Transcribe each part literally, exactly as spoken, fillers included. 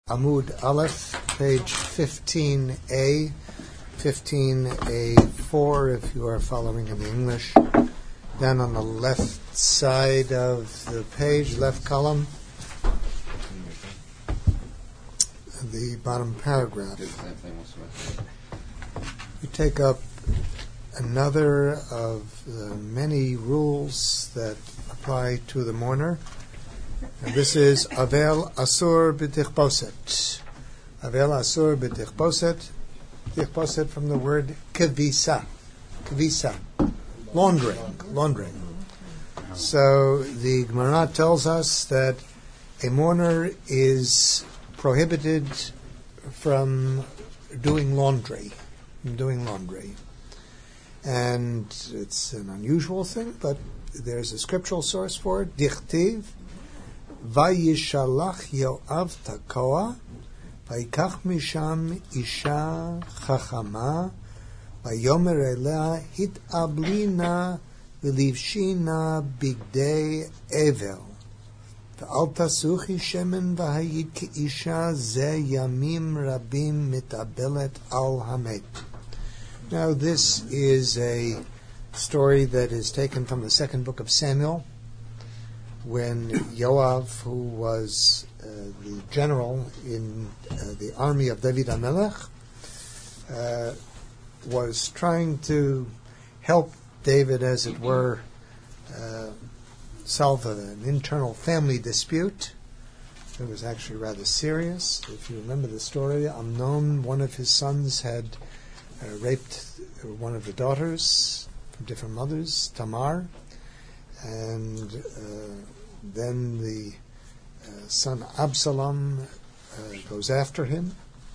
Amud Aleph, page fifteen A, fifteen A four if you are following in the English. Then on the left side of the page, left column, the bottom paragraph. We take up another of the many rules that apply to the mourner. And this is Avel Asur B'Tichposet. Avel Asur B'Tichposet. Tichposet from the word Kavisa. Kavisa. Laundering. Laundering. So the Gemara tells us that a mourner is prohibited from doing laundry. From doing laundry. And it's an unusual thing, but there's a scriptural source for it. Dichtiv. Vayishalach Yoav Tekoa, Vayikach Misham Isha Chachama, Vayomer Elea Hitablina V'livshina Bigdei Evel, V'al Tasuchi Shemen V'hayit Ki'isha Ze Yamim Rabim Mitabelet Al Hamet. Now this is a story that is taken from the second book of Samuel, when Yoav, who was uh, the general in uh, the army of David HaMelech, uh, was trying to help David, as it were, uh, solve an internal family dispute. It was actually rather serious. If you remember the story, Amnon, one of his sons, had uh, raped one of the daughters from different mothers, Tamar, and uh, then the uh, son Absalom uh, goes after him,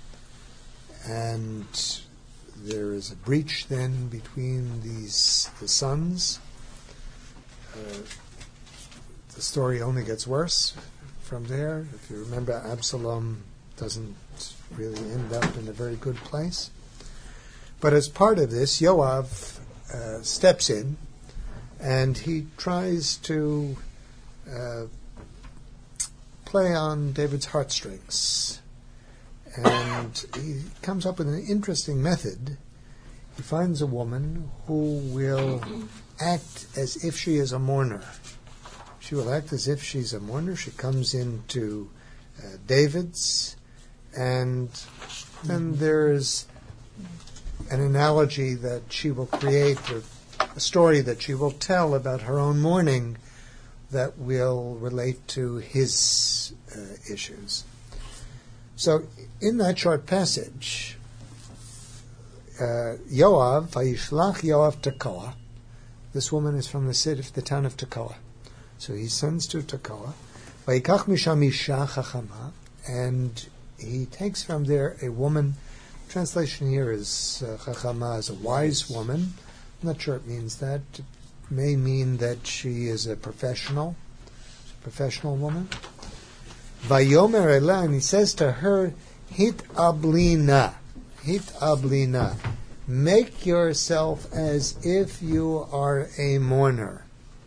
and there is a breach then between these the sons. Uh, the story only gets worse from there. If you remember, Absalom doesn't really end up in a very good place. But as part of this, Yoav uh, steps in, and he tries to uh, play on David's heartstrings. And he comes up with an interesting method. He finds a woman who will act as if she is a mourner. She will act as if she's a mourner. She comes into uh, David's, and then there's an analogy that she will create, or a story that she will tell about her own mourning that will relate to his uh, issues. So, in that short passage, uh, Yoav, Vayishlach Yoav Tekoa, this woman is from the city, the town of Tekoa. So he sends to Tekoa, Vayikach Misham Isha Chachama, and he takes from there a woman. Translation here is uh, Chachama as a wise woman. I'm not sure it means that. It may mean that she is a professional, a professional woman. Vayomer Ela, and he says to her, Hit ablina, hit ablina, make yourself as if you are a mourner.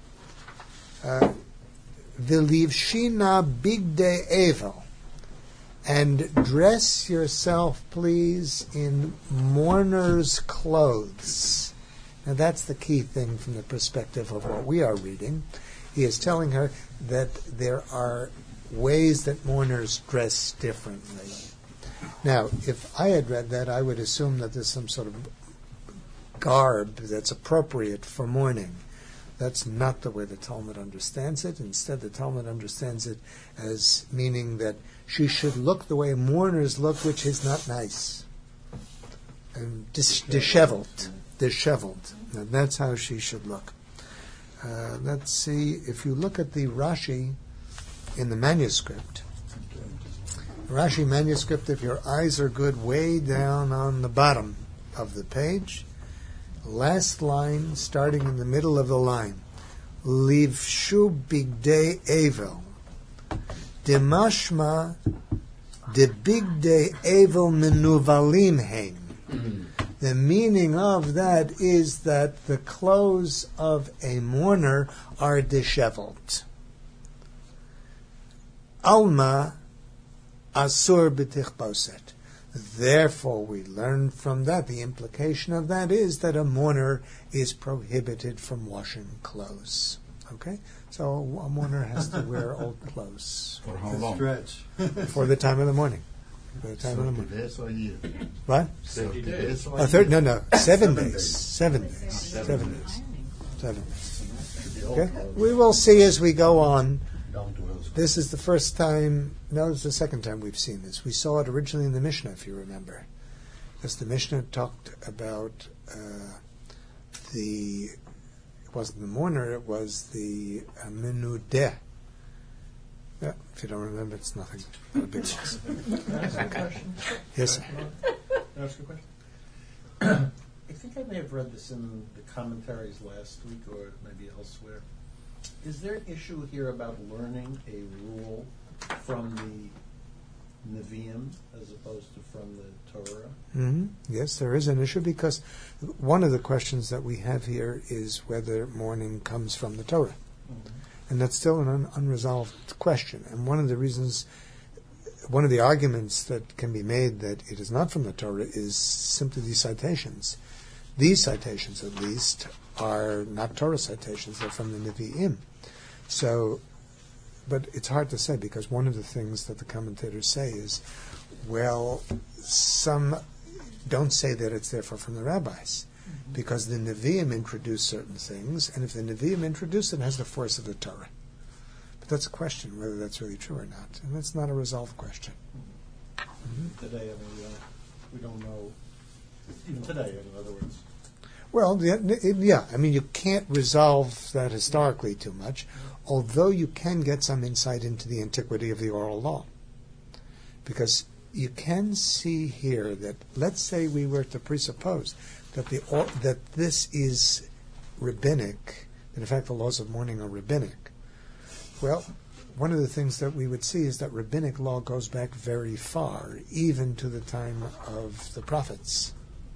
V'livshina bigdei evel, and dress yourself, please, in mourner's clothes. Now that's the key thing from the perspective of what we are reading. He is telling her that there are ways that mourners dress differently. Now, if I had read that, I would assume that there's some sort of garb that's appropriate for mourning. That's not the way the Talmud understands it. Instead, the Talmud understands it as meaning that she should look the way mourners look, which is not nice. And dis- disheveled. Disheveled. And that's how she should look. Uh, let's see, if you look at the Rashi in the manuscript, Rashi manuscript, if your eyes are good, way down on the bottom of the page, last line, starting in the middle of the line, Livshu bigdei evel, demashma de bigdei evel menuvalim hein. The meaning of that is that the clothes of a mourner are disheveled. Alma asur b'tichboset. Therefore, we learn from that, the implication of that is that a mourner is prohibited from washing clothes. Okay? So a mourner has to wear old clothes. For how long? Stretch. For the time of the morning. For the time of the morning. days or a year? What? thirty days or A a third, year? no, no, seven, Seven days. days. Seven days. Seven Seven days. days. Seven days. Should be all Okay? clothes. We will see as we go on. Down to Wells. This is the first time, no, it's the second time we've seen this. We saw it originally in the Mishnah, if you remember. Because the Mishnah talked about uh, the, it wasn't the mourner, it was the uh, menudeh. Yeah, if you don't remember, it's nothing. Not a big loss. Can I ask you a question? Yes, sir. Can I ask you a question? I think I may have read this in the commentaries last week or maybe elsewhere. Is there an issue here about learning a rule from the Nevi'im as opposed to from the Torah? hmm Yes, there is an issue because one of the questions that we have here is whether mourning comes from the Torah. Mm-hmm. And that's still an un- unresolved question. And one of the reasons, one of the arguments that can be made that it is not from the Torah is simply these citations. These citations, at least, are not Torah citations, they're from the Nevi'im. So, but it's hard to say because one of the things that the commentators say is, well, some don't say that it's therefore from the rabbis. Because the Nevi'im introduce certain things, and if the Nevi'im introduce it, it has the force of the Torah. But that's a question, whether that's really true or not. And that's not a resolved question. Mm-hmm. Today, I mean, we don't, we don't know, even today, in other words. Well, yeah, it- yeah, I mean, you can't resolve that historically too much, although you can get some insight into the antiquity of the oral law. Because you can see here that, let's say we were to presuppose that the or, that this is rabbinic, that in fact the laws of mourning are rabbinic. Well, one of the things that we would see is that rabbinic law goes back very far, even to the time of the prophets.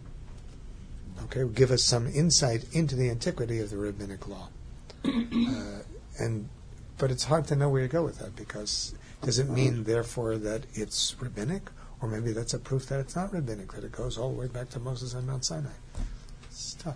Okay, will give us some insight into the antiquity of the rabbinic law. uh, and but it's hard to know where to go with that because does it mean therefore that it's rabbinic? Or maybe that's a proof that it's not rabbinic, that it goes all the way back to Moses on Mount Sinai. It's tough.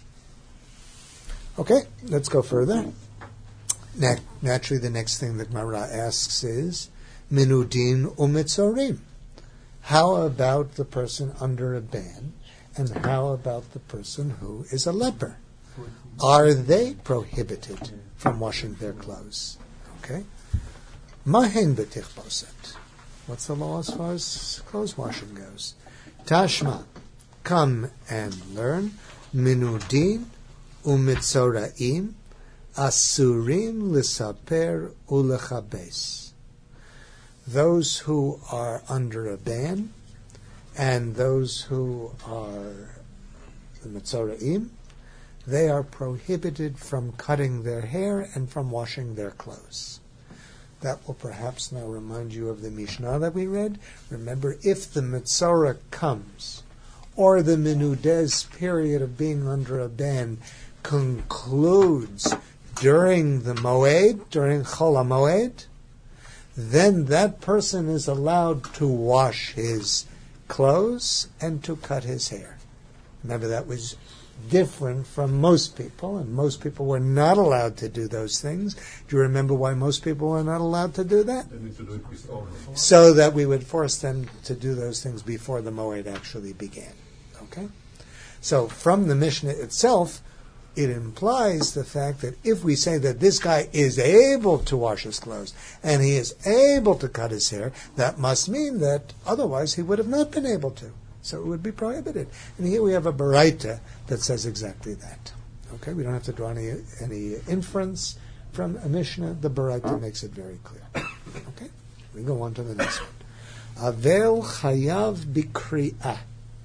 Okay, let's go further. Na- naturally, the next thing that Gemara asks is, Minudin umitzorim. How about the person under a ban? And how about the person who is a leper? Are they prohibited from washing their clothes? Okay. Mahen b'tichboset. What's the law as far as clothes washing goes? Tashma, come and learn. Minudin umitzoraim asurim lisaper ulechabes. Those who are under a ban and those who are the mitzoraim, they are prohibited from cutting their hair and from washing their clothes. That will perhaps now remind you of the Mishnah that we read. Remember, if the Mitzorah comes, or the Menudeh's period of being under a ban concludes during the Moed, during Chol HaMoed, then that person is allowed to wash his clothes and to cut his hair. Remember, that was different from most people, and most people were not allowed to do those things. Do you remember why most people were not allowed to do that? They need to do it with all. So that we would force them to do those things before the Moed actually began. Okay? So from the Mishnah itself, it implies the fact that if we say that this guy is able to wash his clothes and he is able to cut his hair, that must mean that otherwise he would have not been able to. So it would be prohibited. And here we have a Baraita that says exactly that. Okay, we don't have to draw any any inference from a Mishnah. The Baraita makes it very clear. Okay, we go on to the next one. Avel chayav bikri'ah.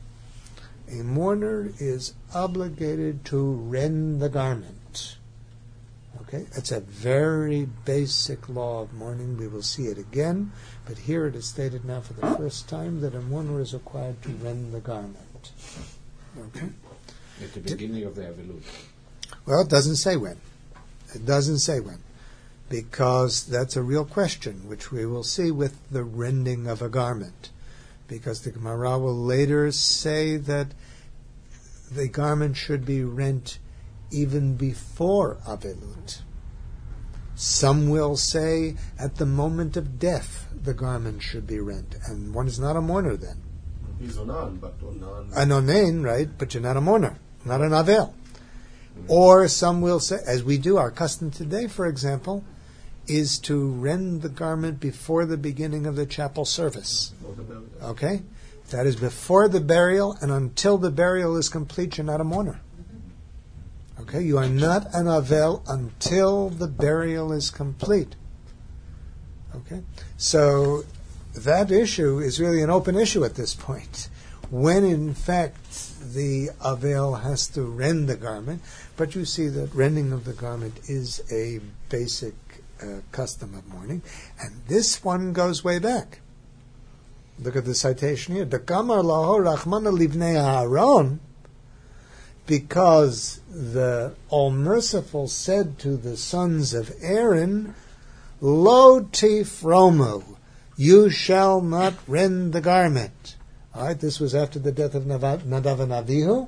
A mourner is obligated to rend the garment. Okay, it's a very basic law of mourning. We will see it again, but here it is stated now for the first time that a mourner is required to rend the garment. Okay. At the beginning of the Avelut. Well, it doesn't say when. It doesn't say when. because that's a real question, which we will see with the rending of a garment. Because the Gemara will later say that the garment should be rent even before Avelut. Some will say at the moment of death the garment should be rent, and one is not a mourner then. He's onan, but onan. An onain, right? But you're not a mourner, not an avel. Or some will say, as we do, our custom today, for example, is to rend the garment before the beginning of the chapel service. Okay? That is before the burial, and until the burial is complete, you're not a mourner. Okay? You are not an avel until the burial is complete. Okay? So that issue is really an open issue at this point. When, in fact, the avel has to rend the garment, but you see that rending of the garment is a basic uh, custom of mourning, and this one goes way back. Look at the citation here. Dekamar laho rachmana livnei Aharon, because the All-Merciful said to the sons of Aaron, Lo tifromu, you shall not rend the garment. All right, this was after the death of Nadav and Avihu.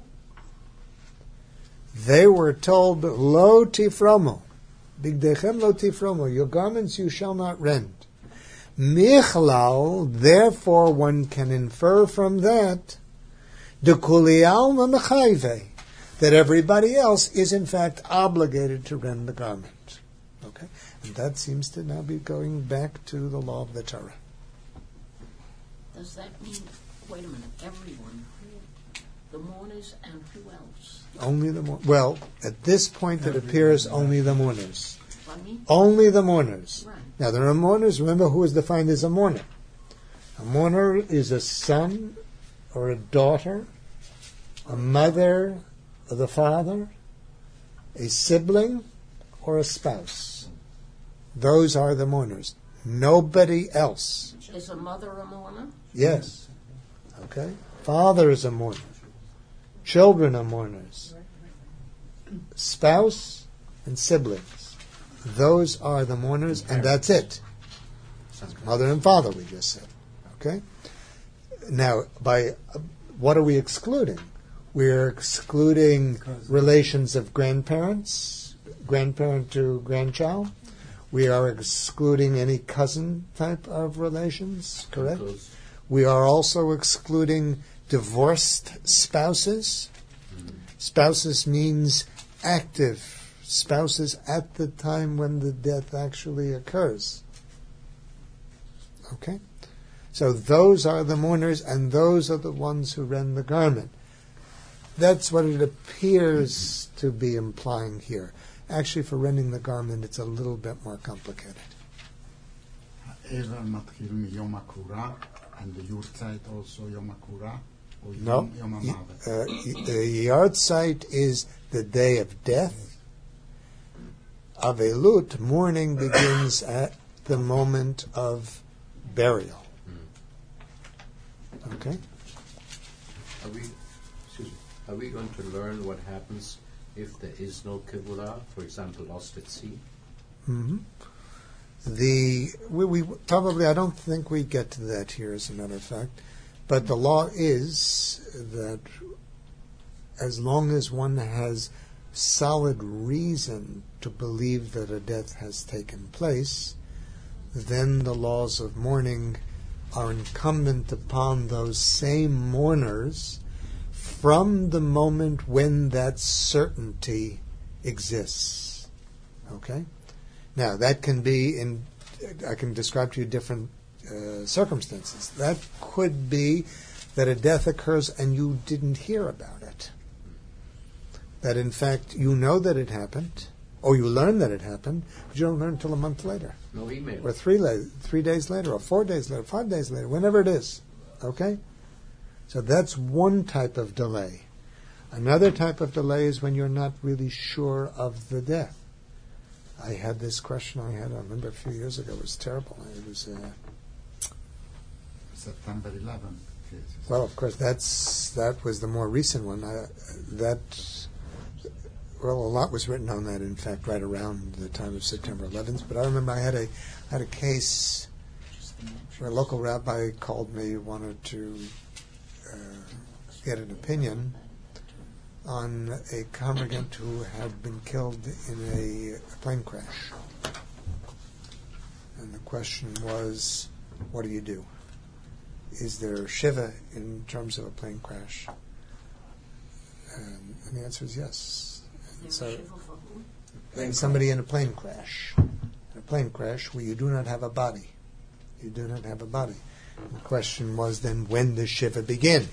They were told, Lo tifromu, bigdechem lo tifromu, your garments you shall not rend. Michlal, therefore one can infer from that, dekulial namechayve, that everybody else is in fact obligated to rend the garment. Okay, and that seems to now be going back to the law of the Torah. Does that mean, wait a minute, everyone, the mourners and who else? Only the mourners. Well, at this point it appears only the mourners. Funny? Only the mourners. Right. Now there are mourners. Remember who is defined as a mourner. A mourner is a son or a daughter, a mother or the father, a sibling or a spouse. Those are the mourners. Nobody else. Is a mother a mourner? Yes. Okay. Father is a mourner. Children are mourners. Spouse and siblings. Those are the mourners, and that's it. Mother and father, we just said. Okay? Now, by uh, what are we excluding? We're excluding relations of grandparents, grandparent to grandchild. We are excluding any cousin type of relations, correct? Uncles. We are also excluding divorced spouses. Mm. Spouses means active spouses at the time when the death actually occurs. Okay? So those are the mourners, and those are the ones who rend the garment. That's what it appears to be implying here. Actually, for rending the garment, it's a little bit more complicated. Ever מתחיל מיום הקבורה, and the Yurtzeit also יום הקבורה, or No. יום Y- המוות? uh, y- the Yartzeit is the day of death. Avelut, mourning, begins at the moment of burial. Okay? Are we, excuse me, are we going to learn what happens if there is no kivula, for example, lost at sea? hmm The we, we probably I don't think we get to that here, as a matter of fact, but the law is that as long as one has solid reason to believe that a death has taken place, then the laws of mourning are incumbent upon those same mourners from the moment when that certainty exists. Okay? Now, that can be in, I can describe to you different uh, circumstances. That could be that a death occurs and you didn't hear about it. That in fact you know that it happened, or you learn that it happened, but you don't learn until a month later, No email. or three la- three days later, or four days later, five days later, whenever it is. Okay? So that's one type of delay. Another type of delay is when you're not really sure of the death. I had this question I had, I remember a few years ago, it was terrible. It was, uh, September eleventh. well, of course, that's that was the more recent one. I, that well, a lot was written on that, in fact, right around the time of September eleventh. But I remember I had a had a case where a local rabbi called me, wanted to uh, get an opinion on a congregant who had been killed in a, a plane crash. And the question was, what do you do? Is there shiva in terms of a plane crash? And, and the answer is yes. And so, and somebody in a plane crash, in a plane crash where you do not have a body, you do not have a body. And the question was then, when does shiva begin?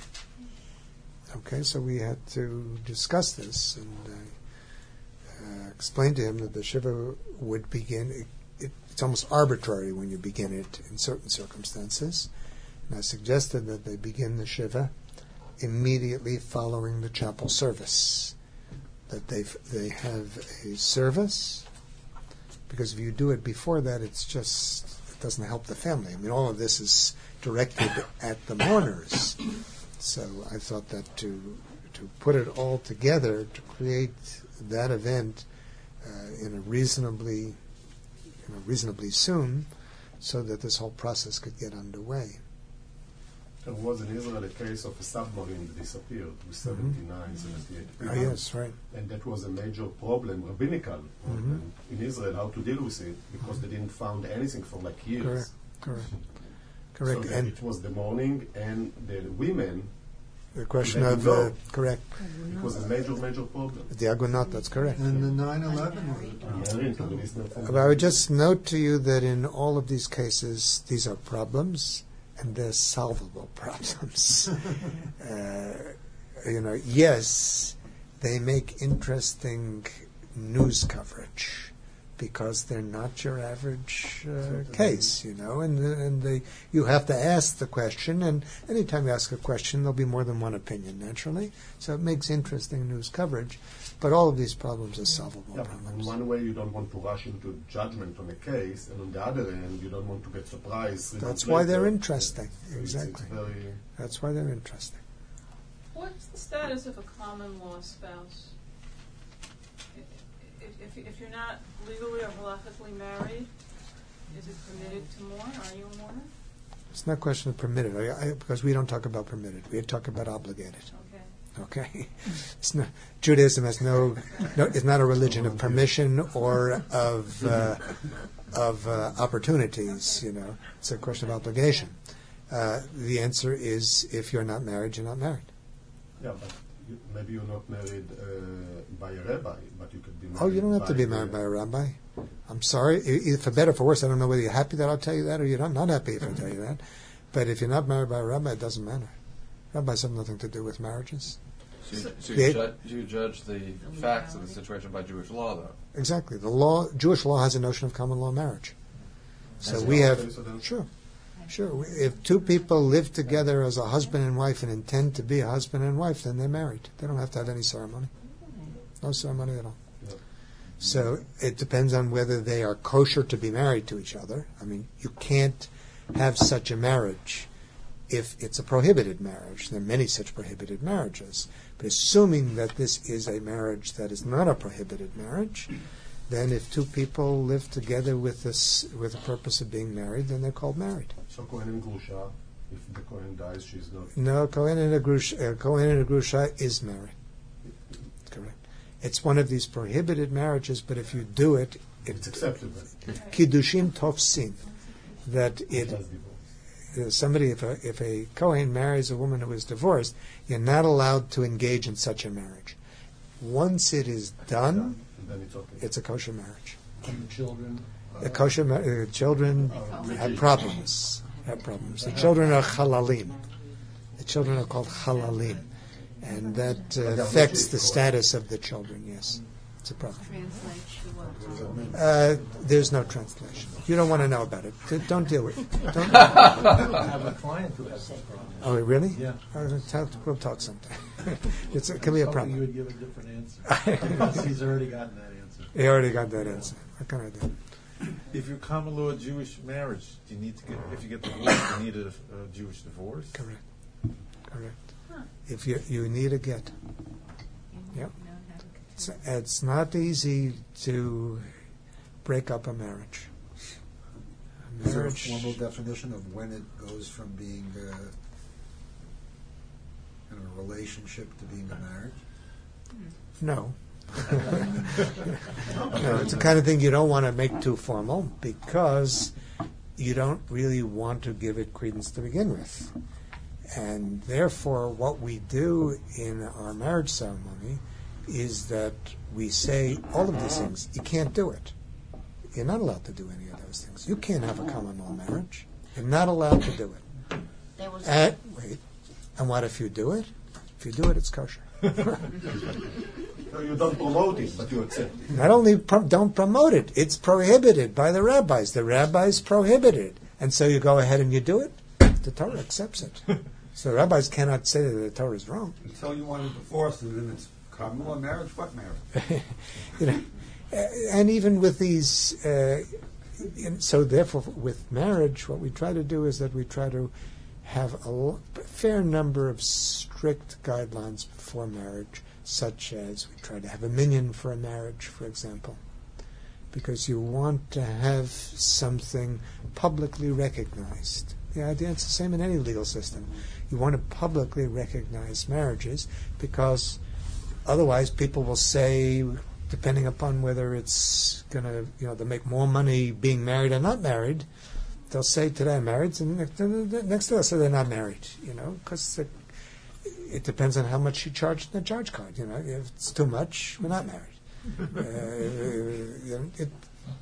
Okay, so we had to discuss this and uh, uh, explain to him that the shiva would begin. It, it, it's almost arbitrary when you begin it in certain circumstances. And I suggested that they begin the shiva immediately following the chapel service. That they they have a service, because if you do it before that, it's just it doesn't help the family. I mean, all of this is directed at the mourners. So I thought that to to put it all together, to create that event uh, in a reasonably, you know, reasonably soon, so that this whole process could get underway. There was in Israel a case of a submarine that disappeared with seventy-nine, seventy-eight people. Oh, yes, right. And that was a major problem, rabbinical problem Mhm. in Israel, how to deal with it, because they didn't find anything for like years. Correct, correct, correct. So that And it was the morning, and the women, the question let of you uh, go. correct, it was a major, major problem. the agunot. That's correct. And the nine eleven was Married to the listener from- But I would just note to you that in all of these cases, these are problems, and they're solvable problems. uh, you know, yes, they make interesting news coverage because they're not your average uh, case, you know, and and they you have to ask the question, and anytime you ask a question, there'll be more than one opinion, naturally. So it makes interesting news coverage, but all of these problems are solvable Yeah, on problems. one way, you don't want to rush into judgment on a case, and on the other end, you don't want to get surprised. three That's months why they're later. interesting. So it's- Exactly. It's very, That's why they're interesting. What's the status of a common law spouse? If, if, if you're not legally or halakhically married, is it permitted to mourn? Are you a mourner? It's not a question of permitted, I, I, because we don't talk about permitted. We talk about obligated. Okay. Okay, it's not, Judaism has no, no, it's not a religion of permission or of uh, of uh, opportunities. You know, it's a question of obligation. Uh, the answer is, if you're not married, you're not married. yeah, but you, maybe you're not married uh, by a rabbi, but you could be married. Oh, you don't have to be married by a rabbi. I'm sorry, e- e- for better or for worse. I don't know whether you're happy that I'll tell you that or you're not, not happy if I tell you that. But if you're not married by a rabbi, it doesn't matter. Rabbis have nothing to do with marriages. So, you, so Yeah. you, ju- you judge the facts of the situation by Jewish law, though. Exactly. The law, Jewish law has a notion of common law marriage. So That's we it. have, Okay, so then- sure, sure. If two people live together as a husband and wife and intend to be a husband and wife, then they're married. They don't have to have any ceremony. No ceremony at all. Yeah. So it depends on whether they are kosher to be married to each other. I mean, you can't have such a marriage if it's a prohibited marriage. There are many such prohibited marriages. But assuming that this is a marriage that is not a prohibited marriage, then if two people live together with this with the purpose of being married, then they're called married. So Kohen and Grusha, if the Kohen dies, she's not. No, Kohen and a Grusha, uh, Kohen and a Grusha is married. Correct. It's one of these prohibited marriages, but if you do it, It's it, acceptable. Kiddushin Tofsin, that it That's divorce. uh, somebody, if a, if a Kohen marries a woman who is divorced, you're not allowed to engage in such a marriage. Once it is done, And then it's okay. it's a kosher marriage. And the children. The kosher ma- uh, children have problems. Have problems. The children are halalim. The children are called halalim, and that uh, affects the status of the children. Yes, it's a problem. Uh, there's no translation. You don't want to know about it. D- Don't deal with it. Don't. I have a client who has this problem. Oh, really? Yeah. Uh, tell- we'll talk sometime. it's, it can be a Hoping you problem. would give a different answer. Because he's already gotten that answer. He already got that answer. What can I do? If you're common law Jewish marriage, do you need to get, if you get divorced, you need a, a Jewish divorce? Correct. Correct. If you you need a get. Yep. It's, it's not easy to break up a marriage. A Is there a marriage formal definition of when it goes from being uh, in a relationship to being a marriage? No. No, it's the kind of thing you don't want to make too formal because you don't really want to give it credence to begin with. And therefore, what we do in our marriage ceremony is that we say all of these things. You can't do it. You're not allowed to do any of those things. You can't have a common law marriage. You're not allowed to do it. There was And, wait, and what if you do it? If you do it, it's kosher. No, you don't promote it, but you accept it. Not only pro- don't promote it, it's prohibited by the rabbis. The rabbis prohibit it. And so you go ahead and you do it, the Torah accepts it. So rabbis cannot say that the Torah is wrong. Until you want to divorce, and then it's common law marriage. What marriage? You know, uh, and even with these, uh, and so therefore with marriage, what we try to do is that we try to have a l- fair number of strict guidelines before marriage, such as we try to have a minyan for a marriage, for example, because you want to have something publicly recognized. The idea, it's the same in any legal system. You want to publicly recognize marriages because otherwise people will say, depending upon whether it's going to, you know, they make more money being married or not married, they'll say today I'm married, and next, next to us, so they're not married, you know, because it, it depends on how much you charge in the charge card. You know, if it's too much, we're not married. uh, it,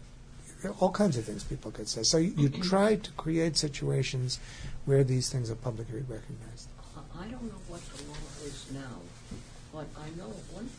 all kinds of things people could say. So you, you try to create situations where these things are publicly recognized. I don't know what the law is now, but I know at one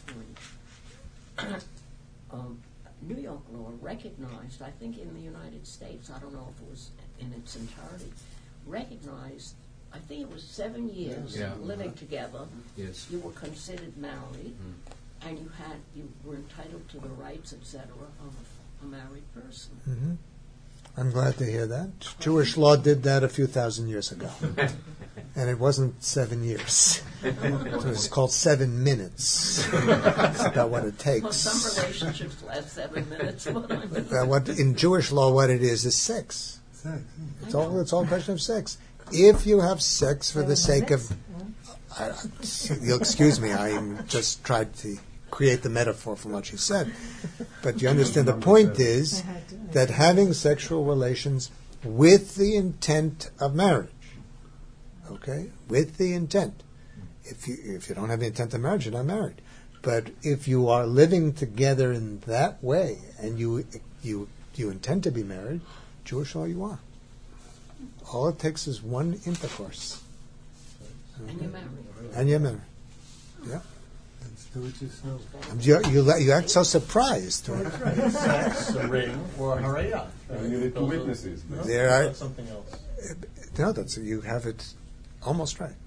point um, New York law recognized, I think in the United States, I don't know if it was in its entirety, recognized, I think it was seven years Yeah. living together. Yes. You were considered married, Mm. and you had you were entitled to the rights, et cetera, of a married person. Mm-hmm. I'm glad to hear that. Jewish law did that a few thousand years ago. And it wasn't seven years. It was called seven minutes. That's about what it Well, takes. some relationships last seven minutes. But I mean, Uh, what, in Jewish law, what it is is sex. It's all, it's all a question of sex. If you have sex for the sake of... I, you'll excuse me, I just tried to create the metaphor from what you said. But you understand the point is that having sexual relations with the intent of marriage, okay, with the intent. If you if you don't have the intent of marriage, you're not married. But if you are living together in that way and you you you intend to be married, Jewish law you are. All it takes is one intercourse. and you're married. And you're married. Yeah. Do it yourself. You, you, you act so surprised. Sex, a ring, or haraya. And you need two witnesses. No, There are- that's something else. No, that's you have it almost right.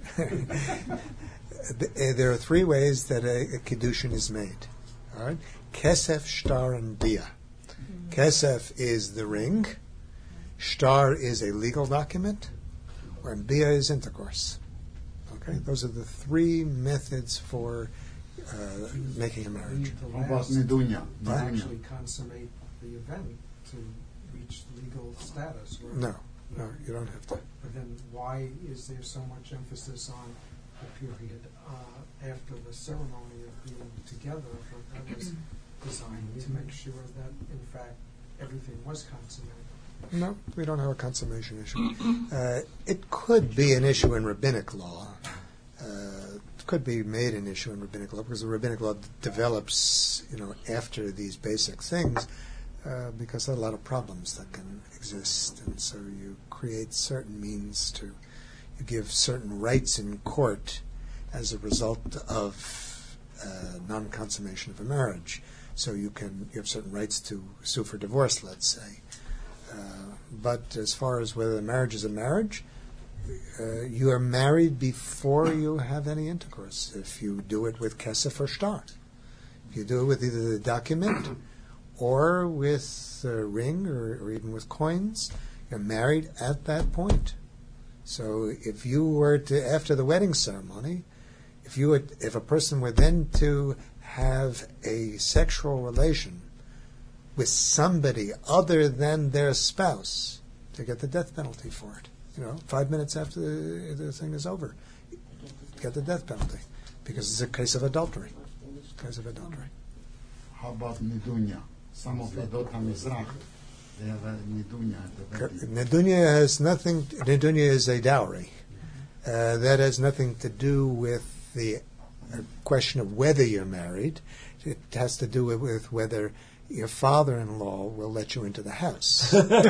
There are three ways that a, a kiddushin is made. All right, kesef, shtar, and bia. Kesef is the ring. Shtar is a legal document, and bia is intercourse. Okay, those are the three methods for uh, making a marriage. How about Nedunya? To Nedunya. actually consummate the event to reach legal status. Or, No, no, you don't have to. But then why is there so much emphasis on the period uh, after the ceremony of being together? But that was designed to make sure that, in fact, everything was consummated. No, we don't have a consummation issue. Uh, it could be an issue in rabbinic law. Uh, it could be made an issue in rabbinic law because the rabbinic law d- develops, you know, after these basic things, uh, because there are a lot of problems that can exist, and so you create certain means to, you give certain rights in court as a result of uh, non-consummation of a marriage. So you can you have certain rights to sue for divorce, let's say. Uh, but as far as whether the marriage is a marriage, uh, you are married before you have any intercourse. If you do it with kesef or shtar, if you do it with either the document or with a ring or, or even with coins, you're married at that point. So if you were to, after the wedding ceremony, if you would, if a person were then to have a sexual relation with somebody other than their spouse, they get the death penalty for it. You know, five minutes after the, the thing is over, you get the death penalty because it's a case of adultery. Case of adultery. How about Nidunya? Some of Edot HaMizrach, they have a Nidunya at the wedding. Nedunya has nothing. Nedunya is a dowry. Uh, that has nothing to do with the uh, question of whether you're married. It has to do with, with whether your father-in-law will let you into the house.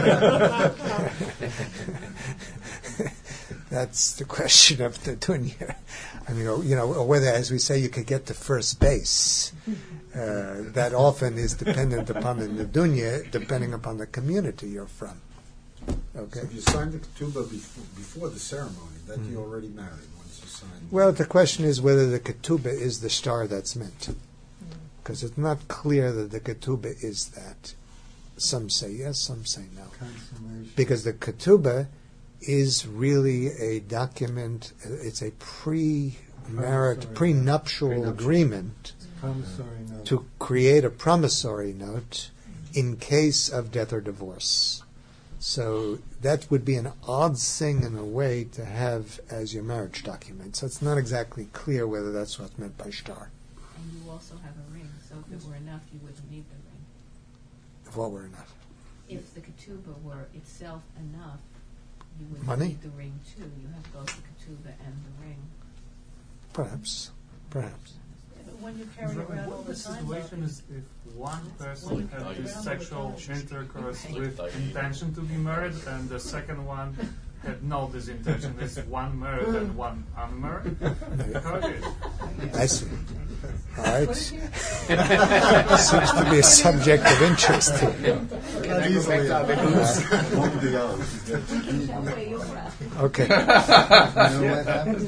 That's the question of the dunya. I mean, or, you know, or whether, as we say, you could get to first base. Uh, that often is dependent upon the dunya, depending upon the community you're from. Okay. So if you signed the ketubah before, before the ceremony, that Mm. you're already married once you signed. Well, the question is whether the ketubah is the star that's meant. Because it's not clear that the ketubah is that. Some say yes, some say no. Consummation. Because the ketubah is really a document, uh, it's a pre-marriage, Promissory prenuptial Prenuptial. agreement Promissory note. to create a promissory note in case of death or divorce. So that would be an odd thing in a way to have as your marriage document. So it's not exactly clear whether that's what's meant by shtar. And you also have a ring, so if it were enough, you wouldn't need the ring. If what were enough. If the ketubah were itself enough, you wouldn't Money? need the ring too. You have both the ketubah and the ring. Perhaps. Perhaps. But when you carry it around all the The time, situation though, is if one When person you had carry this around all the sexual time. intercourse Right. with intention to be married, and the second one had no this intention. It's one married and one unmarried. How it is? I see. All right. Seems to be a subject of interest. Not easily. One of the others. That way you're right. Okay. You know what happens?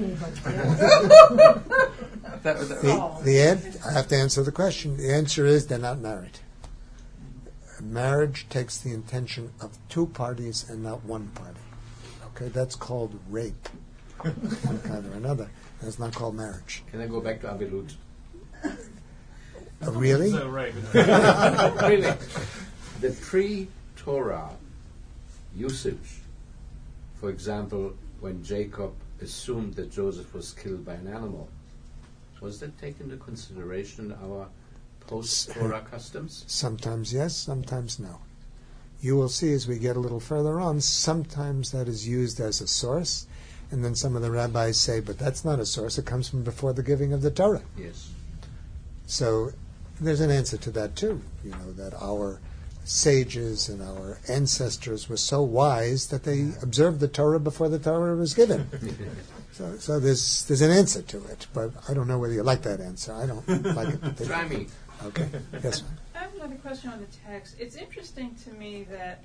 What? That, that, The, the an- I have to answer the question. The answer is they're not married. Marriage takes the intention of two parties and not one party. Okay, that's called rape, one kind or another. That's not called marriage. Can I go back to Avilut? Uh, really? So, right. Really? The pre-Torah usage, for example, when Jacob assumed that Joseph was killed by an animal, was that taken into consideration in our post-Torah customs? Sometimes yes, sometimes no. You will see as we get a little further on, sometimes that is used as a source, and then some of the rabbis say, but that's not a source, it comes from before the giving of the Torah. Yes. So there's an answer to that too, you know, that our sages and our ancestors were so wise that they observed the Torah before the Torah was given. So, so there's there's an answer to it, but I don't know whether you like that answer. I don't like it. Try me. Okay. Yes, ma'am. I have another question on the text. It's interesting to me that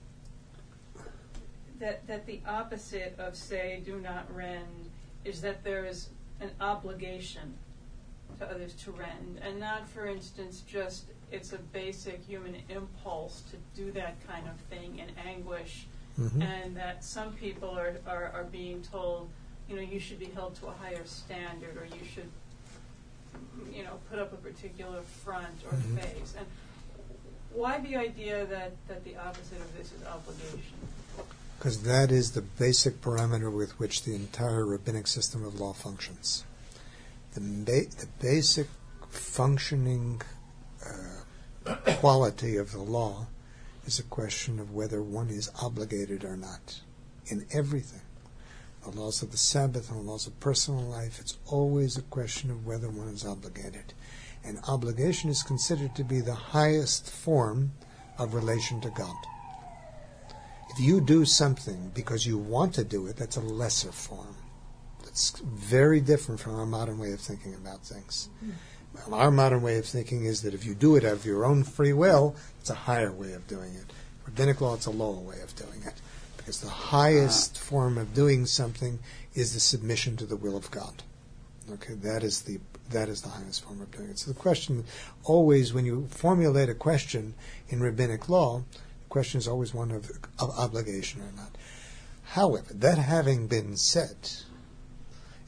that that the opposite of say do not rend is that there is an obligation to others to rend, and not, for instance, just it's a basic human impulse to do that kind of thing in anguish, Mhm. and that some people are, are, are being told, you know, you should be held to a higher standard, or you should, you know, put up a particular front or Mhm. face. And why the idea that, that the opposite of this is obligation? Because that is the basic parameter with which the entire rabbinic system of law functions. The, ba- the basic functioning uh, quality of the law is a question of whether one is obligated or not in everything. The laws of the Sabbath and the laws of personal life, it's always a question of whether one is obligated. And obligation is considered to be the highest form of relation to God. If you do something because you want to do it, that's a lesser form. It's very different from our modern way of thinking about things. Well, our modern way of thinking is that if you do it of your own free will, it's a higher way of doing it. Rabbinic law, it's a lower way of doing it. Because the highest form of doing something is the submission to the will of God. Okay, that is the that is the highest form of doing it. So the question always, when you formulate a question in rabbinic law, the question is always one of, of obligation or not. However, that having been said,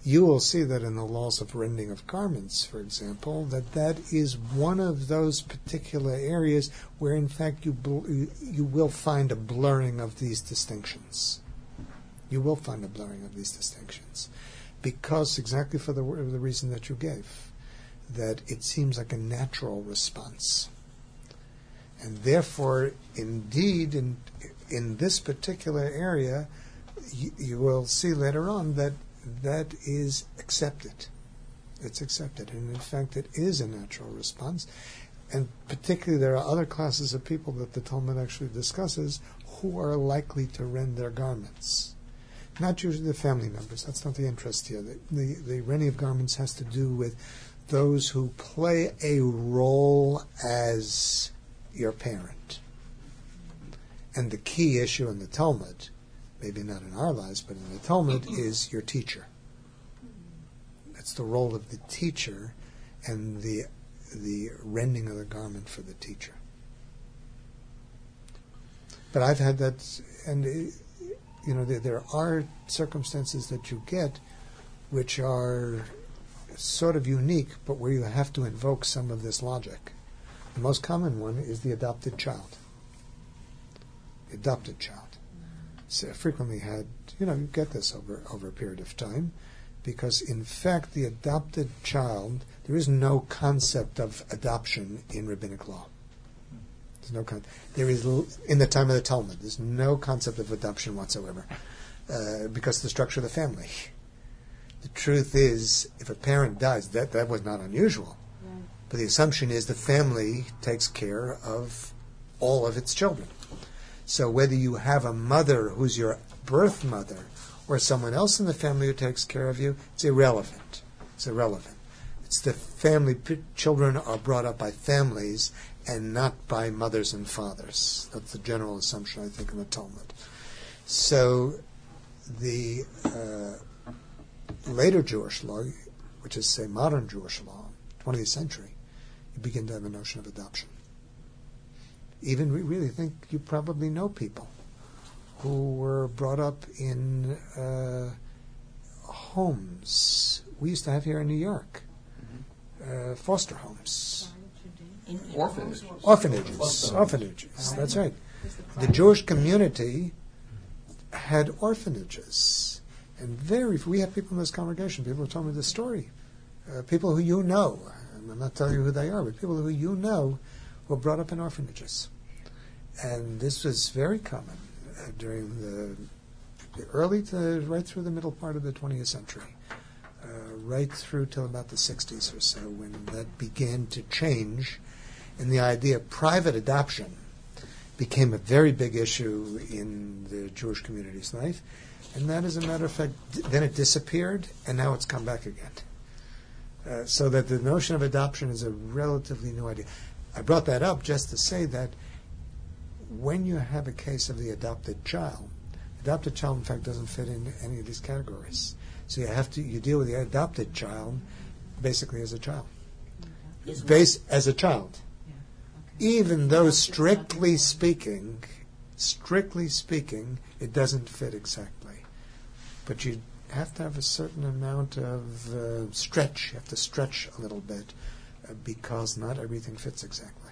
you will see that in the laws of rending of garments, for example, that that is one of those particular areas where, in fact, you bl- you will find a blurring of these distinctions. You will find a blurring of these distinctions, because exactly for the the reason that you gave, that it seems like a natural response, and therefore, indeed, in in this particular area, you, you will see later on that. That is accepted. It's accepted. And in fact, it is a natural response. And particularly, there are other classes of people that the Talmud actually discusses who are likely to rend their garments. Not usually the family members. That's not the interest here. The, the, the rending of garments has to do with those who play a role as your parent. And the key issue in the Talmud, maybe not in our lives, but in the Talmud, is your teacher. It's the role of the teacher and the the rending of the garment for the teacher. But I've had that, and you know, there, there are circumstances that you get which are sort of unique, but where you have to invoke some of this logic. The most common one is the adopted child. The adopted child. So frequently had, you know, you get this over over a period of time, because in fact the adopted child, there is no concept of adoption in rabbinic law. There's no con- there is in the time of the Talmud. There's no concept of adoption whatsoever, uh, because of the structure of the family. The truth is, if a parent dies, that that was not unusual, right. But the assumption is the family takes care of all of its children. So whether you have a mother who's your birth mother or someone else in the family who takes care of you, it's irrelevant. It's irrelevant. It's the family. Children are brought up by families and not by mothers and fathers. That's the general assumption, I think, in the Talmud. So the uh, later Jewish law, which is, say, modern Jewish law, twentieth century, you begin to have a notion of adoption. Even we really think you probably know people who were brought up in uh, homes we used to have here in New York, mm-hmm. uh, foster homes, orphanages, orphanages, orphanages. That's right. The Jewish community had orphanages, and very. We have people in this congregation. People who told me this story. Uh, people who you know. I'm not telling you who they are, but people who you know were brought up in orphanages. And this was very common uh, during the, the early to right through the middle part of the twentieth century, uh, right through till about the sixties or so, when that began to change, and the idea of private adoption became a very big issue in the Jewish community's life. And that, as a matter of fact, d- then it disappeared, and now it's come back again. Uh, so that the notion of adoption is a relatively new idea. I brought that up just to say that when you have a case of the adopted child, adopted child in fact doesn't fit in any of these categories. So you have to you deal with the adopted child basically as a child, Base, as a child, yeah. Okay. Even though strictly speaking, strictly speaking, it doesn't fit exactly, but you have to have a certain amount of uh, stretch. You have to stretch a little bit uh, because not everything fits exactly.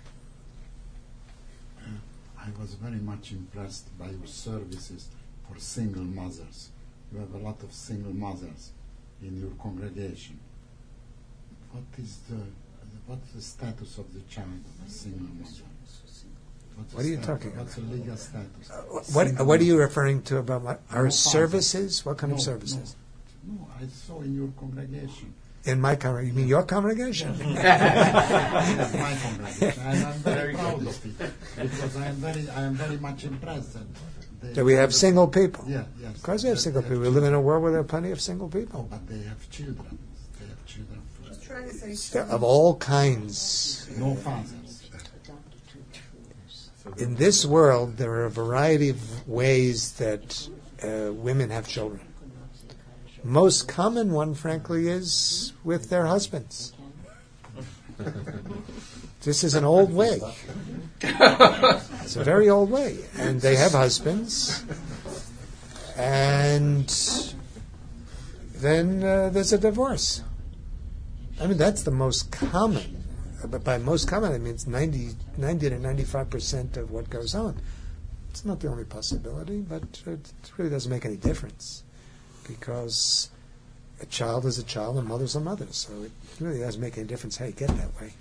I was very much impressed by your services for single mothers. You have a lot of single mothers in your congregation. What is the what's the status of the child of a single mother? What's what are you status, talking about? What's the legal status? Uh, what What are you referring to about my, our no services? What kind no, of services? No, no, I saw in your congregation. In my congregation? You mean your congregation? Yes, my congregation. And I'm very proud of it because I am very, I am very much impressed. That Do we have single people? Yeah, yes. Of course we have single people. We live in a world where there are plenty of single people. Oh, but they have children. They have children. Of all kinds. No fathers. In this world, there are a variety of ways that uh, women have children. Most common one, frankly, is with their husbands. This is an old way. It's a very old way. And they have husbands. And then uh, there's a divorce. I mean, that's the most common. But by most common, I mean it's ninety, ninety to ninety-five percent of what goes on. It's not the only possibility, but it really doesn't make any difference, because a child is a child and a mother's a mother, so it really doesn't make any difference how you get that way.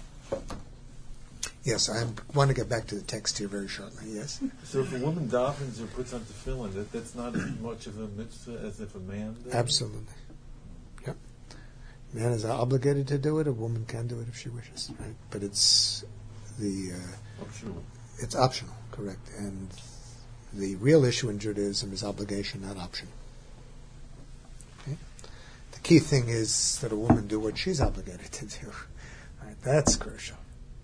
Yes, I want to get back to the text here very shortly, yes? So if a woman davens or puts on tefillin, that, that's not as much of a mitzvah as if a man does? Absolutely. Yep. Man is obligated to do it, a woman can do it if she wishes, right? But it's the... Uh, optional. It's optional, correct. And the real issue in Judaism is obligation, not option. Okay? The key thing is that a woman do what she's obligated to do. Right? That's crucial.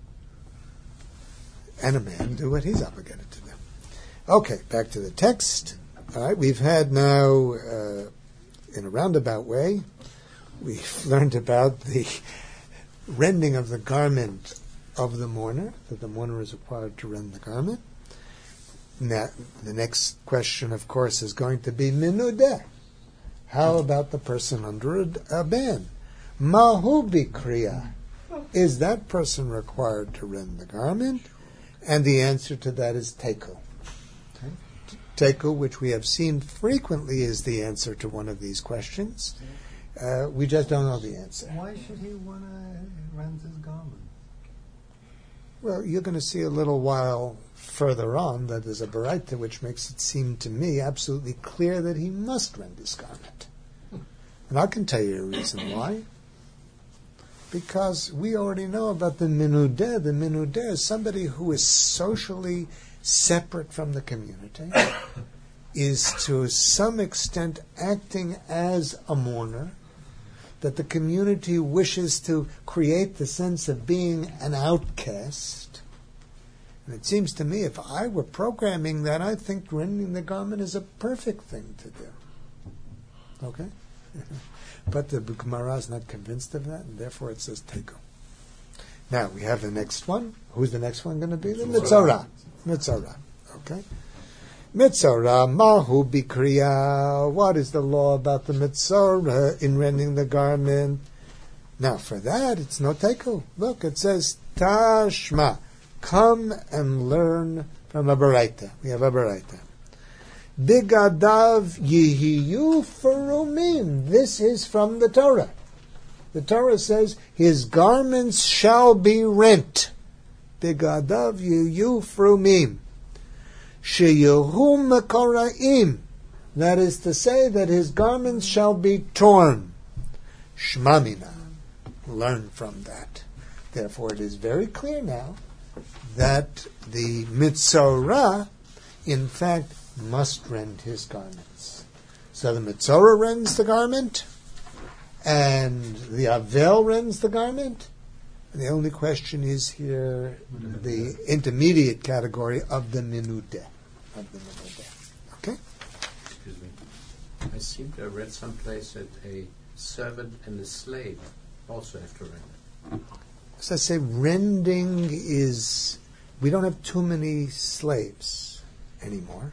And a man do what he's obligated to do. Okay, back to the text. All right, we've had now, uh, in a roundabout way, we've learned about the rending of the garment of the mourner, that the mourner is required to rend the garment. Now, the next question, of course, is going to be minudeh. How about the person under a, a ban? Mahu bikriya. Is that person required to rend the garment? And the answer to that is teku. Teku, which we have seen frequently, is the answer to one of these questions. Uh, we just don't know the answer. Why should he want to rend his garment? Well, you're going to see a little while further on that there's a baraita which makes it seem to me absolutely clear that he must rend his garment. And I can tell you a reason why. Because we already know about the minudeh. The minudeh is somebody who is socially separate from the community, is to some extent acting as a mourner, that the community wishes to create the sense of being an outcast. And it seems to me, if I were programming that, I think rending the garment is a perfect thing to do. Okay? But the Gemara is not convinced of that, and therefore it says teku. Now, we have the next one. Who's the next one going to be? The Mitzorah. Mitzorah. Okay? Mitzorah, Mahu Bikriya. What is the law about the Mitzorah in rending the garment? Now, for that, it's no teku. Look, it says, Tashma. Come and learn from a baraita. We have a baraita. Bigadav yihiyu ferumim. This is from the Torah. The Torah says, his garments shall be rent. Bigadav yihiyu ferumim. Sheyehu mekoraim. That is to say that his garments shall be torn. Shmamina. Learn from that. Therefore, it is very clear now that the Mitzorah, in fact, must rend his garments. So the Mitzorah rends the garment, and the Avel rends the garment, and the only question is here the intermediate category of the Minudeh. Of the Minudeh. Okay? Excuse me. I seem to have read someplace that a servant and a slave also have to rend. As I say, rending is, we don't have too many slaves anymore,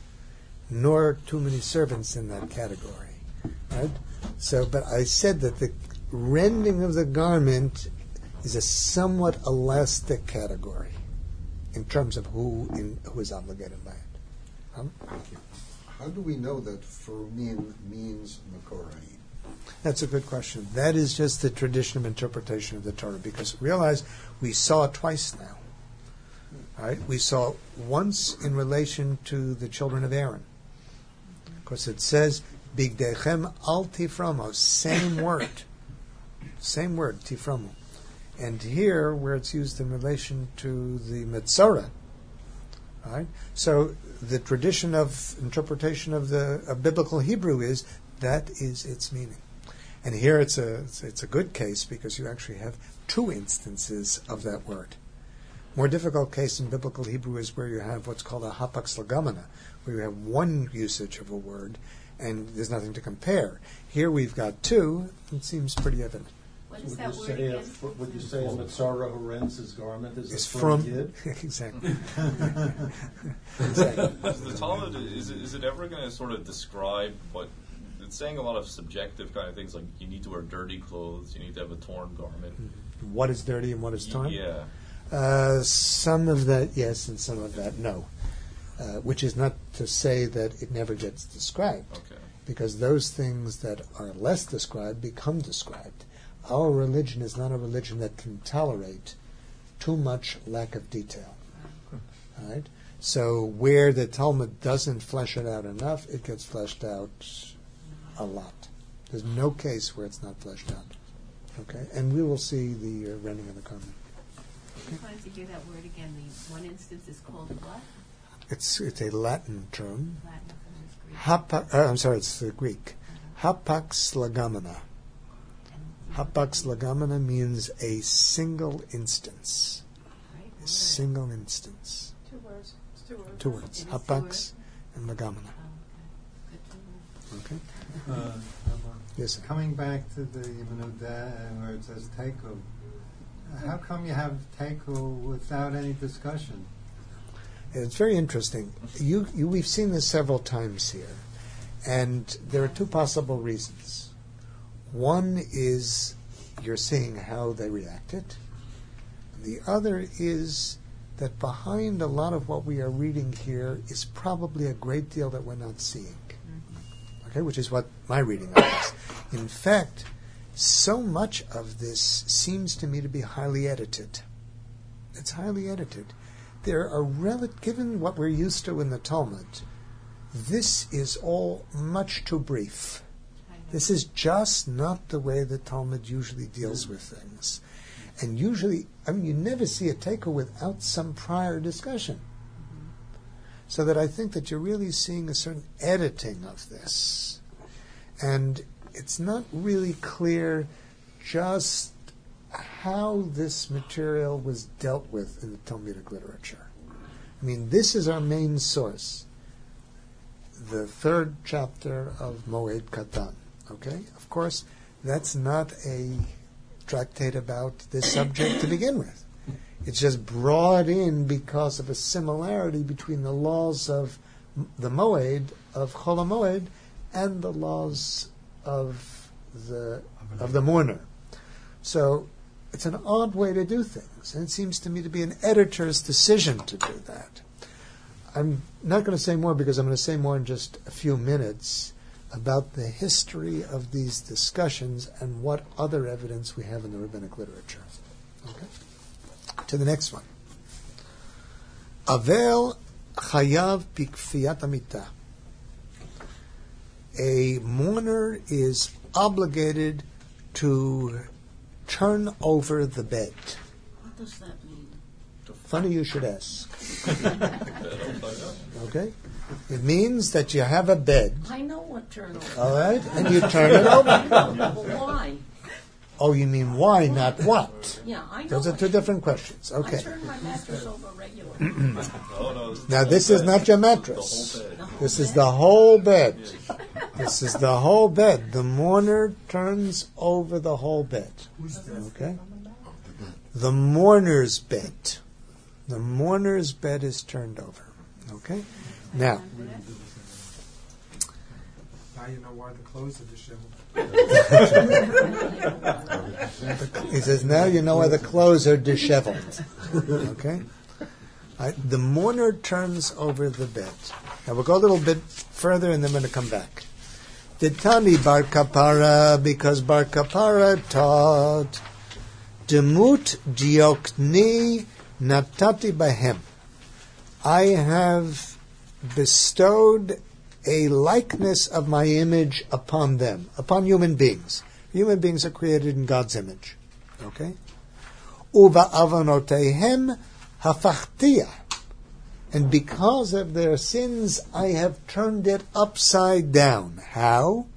nor too many servants in that category, right? So, but I said that the rending of the garment is a somewhat elastic category in terms of who in, who is obligated by it. Huh? Thank you. How do we know that ferumim means makoraim? That's a good question. That is just the tradition of interpretation of the Torah, because realize we saw it twice now. All right? We saw it once in relation to the children of Aaron. Because it says, Bigdechem al tiframo, same word. Same word, tiframo. And here, where it's used in relation to the Mitzorah, right? So the tradition of interpretation of the of biblical Hebrew is that is its meaning. And here it's a it's, it's a good case because you actually have two instances of that word. More difficult case in biblical Hebrew is where you have what's called a hapax legomena, where you have one usage of a word and there's nothing to compare. Here we've got two. It seems pretty evident. What is would that you word say again? A, would you say a Mitzorah who rends his garment is It's a from kid? exactly. Does the Talmud, is it, is it ever going to sort of describe what it's saying a lot of subjective kind of things, like you need to wear dirty clothes, you need to have a torn garment. What is dirty and what is torn? Yeah. Uh, some of that, yes, and some of that, no. Uh, which is not to say that it never gets described. Okay. Because those things that are less described become described. Our religion is not a religion that can tolerate too much lack of detail. All right? So where the Talmud doesn't flesh it out enough, it gets fleshed out a lot. There's no case where it's not fleshed out. Okay? And we will see the uh, rending of the garment. I just wanted to hear that word again. The one instance is called what? It's it's a Latin term. Latin, it's Greek. Hapa, uh, I'm sorry, it's the Greek. Hapax legamina. Hapax legamina means a single instance. Right? A single instance. Two words. It's two words. Two words. It is two Hapax words? and legamina. Oh, okay. Good to know. Okay? Uh, Yes, sir. Coming back to the Yemenudah, where it says Teku, how come you have Teku without any discussion? It's very interesting. You, you, we've seen this several times here, and there are two possible reasons. One is you're seeing how they reacted. The other is that behind a lot of what we are reading here is probably a great deal that we're not seeing. Okay, which is what my reading of this. In fact, so much of this seems to me to be highly edited. It's highly edited. There are rel- given what we're used to in the Talmud, this is all much too brief. This is just not the way the Talmud usually deals with things. And usually, I mean, you never see a taker without some prior discussion. So that I think that you're really seeing a certain editing of this. And it's not really clear just how this material was dealt with in the Talmudic literature. I mean, this is our main source. The third chapter of Moed Katan. Okay? Of course, that's not a tractate about this subject to begin with. It's just brought in because of a similarity between the laws of the Moed, of Chol HaMoed, and the laws of the of the mourner. So it's an odd way to do things, and it seems to me to be an editor's decision to do that. I'm not going to say more because I'm going to say more in just a few minutes about the history of these discussions and what other evidence we have in the rabbinic literature. Okay? To the next one. Avel chayav bikfiyat amita. A mourner is obligated to turn over the bed. What does that mean? Funny you should ask. Okay? It means that you have a bed. I know what turnover. All right? And you turn it over. Well, why? Oh, you mean why, not what? Yeah, I know. Those are two different questions. I Okay. turn my mattress over regularly. Now, this is not your mattress. This is the whole bed. This is the whole bed. The mourner turns over the whole bed. Okay? The mourner's bed. The mourner's bed is turned over. Okay? Now. Now you know why the clothes are disheveled. He says, now you know why the clothes are disheveled. Okay? I, the mourner turns over the bed. Now we'll go a little bit further and then we're going to come back. Ditani Bar Kapara, because Bar Kapara taught, Demut diokni natati bahem. I have bestowed a likeness of my image upon them, upon human beings. Human beings are created in God's image. Okay? Uva avanotehem hafachtia. And because of their sins, I have turned it upside down. How?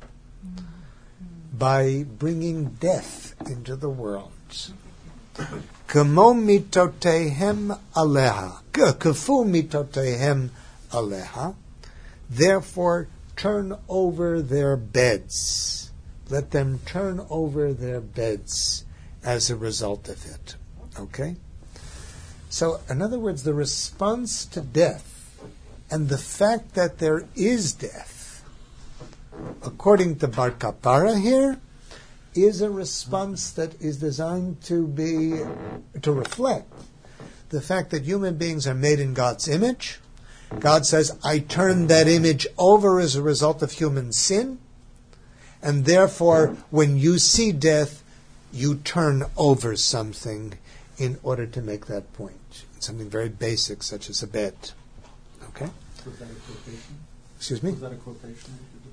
By bringing death into the world. Kamo mitotehem aleha. Kafu mitotehem aleha. Therefore, turn over their beds. Let them turn over their beds as a result of it. Okay? So, in other words, the response to death and the fact that there is death according to Bar Kapara here, is a response that is designed to be, to reflect the fact that human beings are made in God's image. God says, I turned that image over as a result of human sin, and therefore, when you see death, you turn over something in order to make that point. Something very basic, such as a bed. Okay? Was that a quotation? Excuse me? Was that a quotation?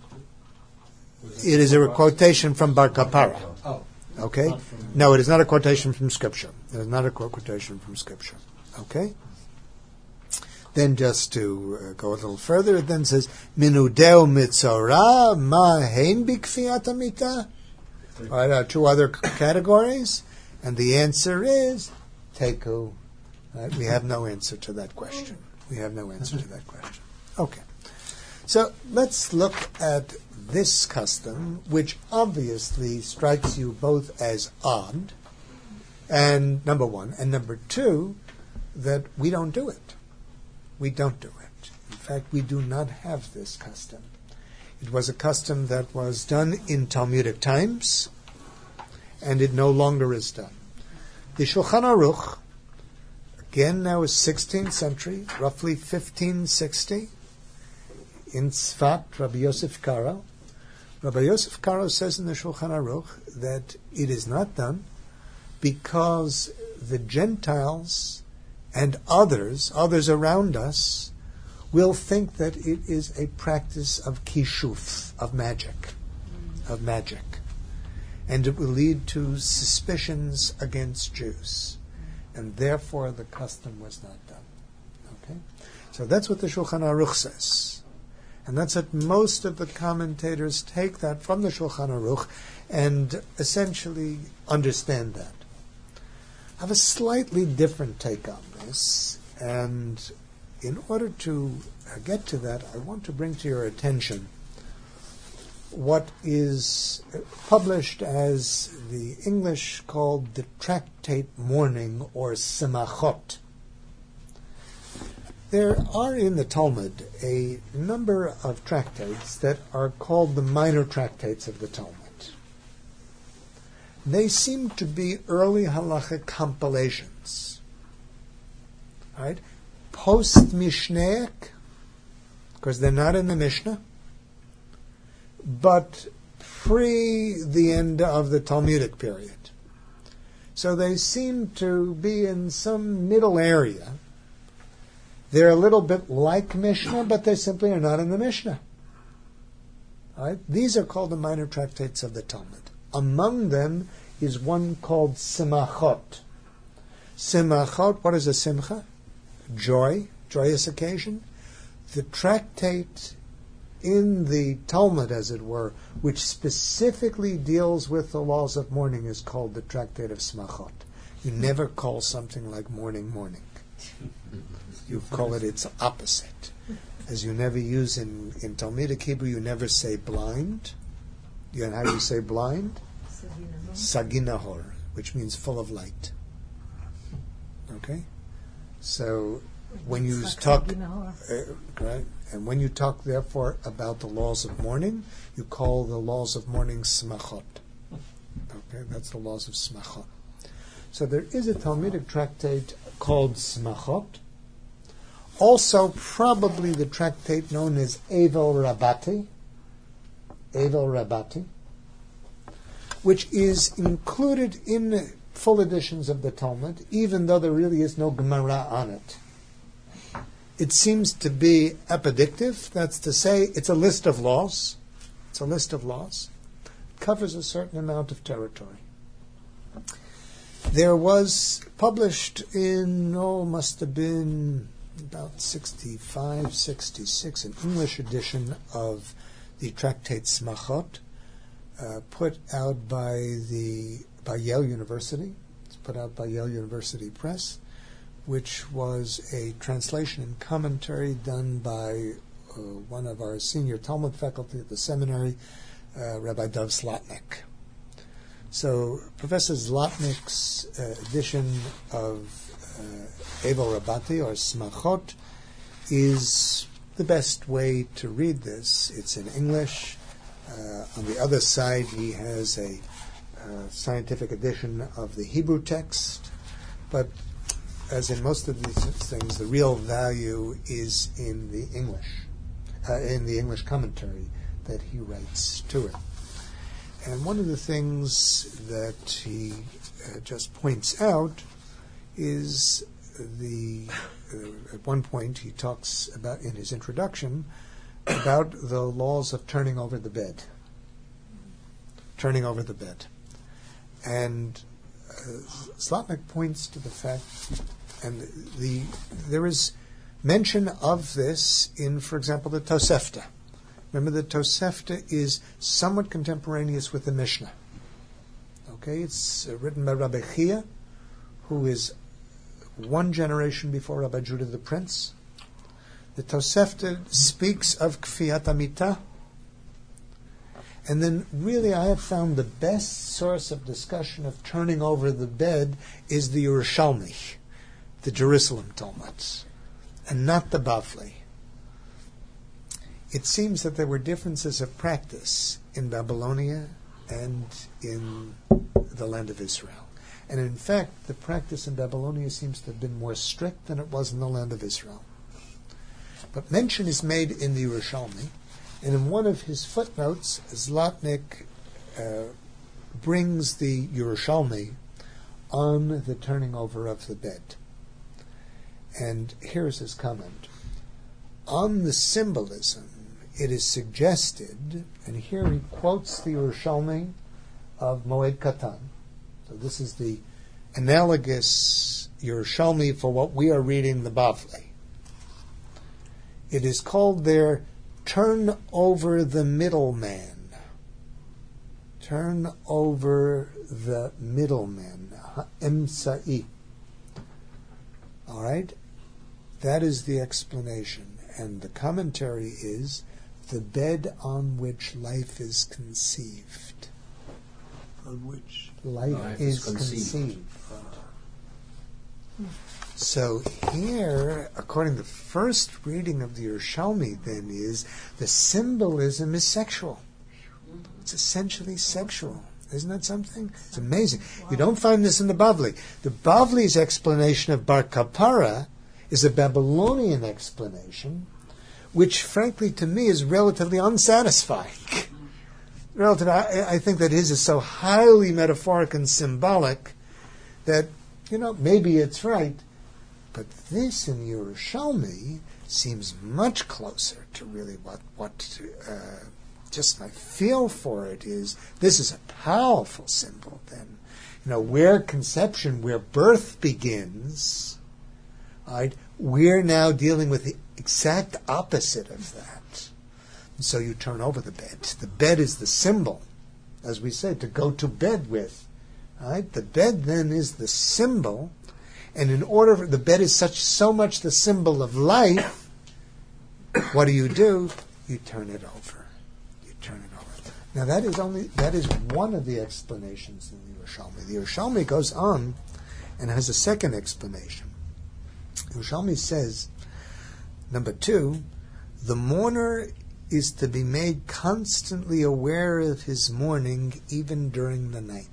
It is a quotation from Bar Kapara. Oh. Okay? Not from- No, it is not a quotation from Scripture. It is not a quotation from Scripture. Okay? Then just to uh, go a little further, it then says, Minudeu mitzora ma hein bikfiat amita? All right, uh, two other c- categories. And the answer is, teku. Right? We have no answer to that question. We have no answer to that question. Okay. So let's look at this custom, which obviously strikes you both as odd, and number one, and number two, that we don't do it. We don't do it. In fact, we do not have this custom. It was a custom that was done in Talmudic times, and it no longer is done. The Shulchan Aruch, again now is sixteenth century, roughly fifteen sixty, in Tzfat, Rabbi Yosef Karo. Rabbi Yosef Karo says in the Shulchan Aruch that it is not done because the Gentiles and others, others around us, will think that it is a practice of kishuf, of magic, of magic. And it will lead to suspicions against Jews. And therefore the custom was not done. Okay? So that's what the Shulchan Aruch says. And that's what most of the commentators take that from the Shulchan Aruch and essentially understand that. I have a slightly different take on this, and in order to get to that, I want to bring to your attention what is published as the English called the Tractate Mourning or Simachot. There are in the Talmud a number of tractates that are called the minor tractates of the Talmud. They seem to be early halachic compilations. Right? Post-Mishnaic, because they're not in the Mishnah, but pre the end of the Talmudic period. So they seem to be in some middle area. They're a little bit like Mishnah, but they simply are not in the Mishnah. Right? These are called the minor tractates of the Talmud. Among them is one called Simachot. Simachot, what is a simcha? Joy, joyous occasion. The tractate in the Talmud, as it were, which specifically deals with the laws of mourning, is called the Tractate of Simachot. You never call something like mourning, mourning. You call it its opposite. As you never use in, in Talmudic Hebrew, you never say blind. You know how you say blind? Saginahor, which means full of light. Okay? So, when you talk, uh, right, and when you talk, therefore, about the laws of mourning, you call the laws of mourning Smachot. Okay, that's the laws of Smachot. So there is a Talmudic tractate called Smachot. Also, probably the tractate known as Evel Rabati, Evel Rabati, which is included in full editions of the Talmud, even though there really is no Gemara on it. It seems to be epidictive, that's to say, it's a list of laws. It's a list of laws. It covers a certain amount of territory. There was published in, oh, must have been about sixty-five, sixty-six, an English edition of the Tractate Smachot, uh, put out by the by Yale University. It's put out by Yale University Press, which was a translation and commentary done by uh, one of our senior Talmud faculty at the seminary, uh, Rabbi Dov Zlotnick. So Professor Zlotnick's uh, edition of uh, Evel Rabati, or Smachot, is the best way to read this. It's in English. Uh, on the other side, he has a uh, scientific edition of the Hebrew text. But as in most of these things, the real value is in the English, uh, in the English commentary that he writes to it. And one of the things that he uh, just points out is the, uh, at one point he talks about, in his introduction, about the laws of turning over the bed. Turning over the bed. And uh, Zlotnick points to the fact, and the there is mention of this in, for example, the Tosefta. Remember, the Tosefta is somewhat contemporaneous with the Mishnah. Okay, it's uh, written by Rabbi Chia, who is one generation before Rabbi Judah the Prince. The Tosefta speaks of Kfiyat Amitah, and then really I have found the best source of discussion of turning over the bed is the Yerushalmi, the Jerusalem Talmud, and not the Bavli. It seems that there were differences of practice in Babylonia and in the land of Israel. And in fact, the practice in Babylonia seems to have been more strict than it was in the land of Israel. But mention is made in the Yerushalmi, and in one of his footnotes, Zlotnick uh, brings the Yerushalmi on the turning over of the bed. And here's his comment. On the symbolism, it is suggested, and here he quotes the Yerushalmi of Moed Katan. So this is the analogous Yerushalmi for what we are reading, the Bavli. It is called there, turn over the middleman. Turn over the middleman. Emsa'i. All right? That is the explanation. And the commentary is the bed on which life is conceived. On which? Life, life is, is conceived. conceived. So here, according to the first reading of the Yerushalmi, then, is the symbolism is sexual. It's essentially sexual. Isn't that something? It's amazing. You don't find this in the Bavli. The Bavli's explanation of Bar Kapara is a Babylonian explanation, which, frankly, to me, is relatively unsatisfying. Relative, I, I think that his is so highly metaphoric and symbolic that, you know, maybe it's right. But this in Yerushalmi seems much closer to really what, what uh, just my feel for it is. This is a powerful symbol then. You know, where conception, where birth begins, right, we're now dealing with the exact opposite of that. And so you turn over the bed. The bed is the symbol, as we said, to go to bed with. Right? The bed then is the symbol. And in order for, the bed is such so much the symbol of life, what do you do? You turn it over. You turn it over. Now that is only that is one of the explanations in the Yerushalmi. The Yerushalmi goes on and has a second explanation. The Yerushalmi says, number two, the mourner is to be made constantly aware of his mourning even during the night.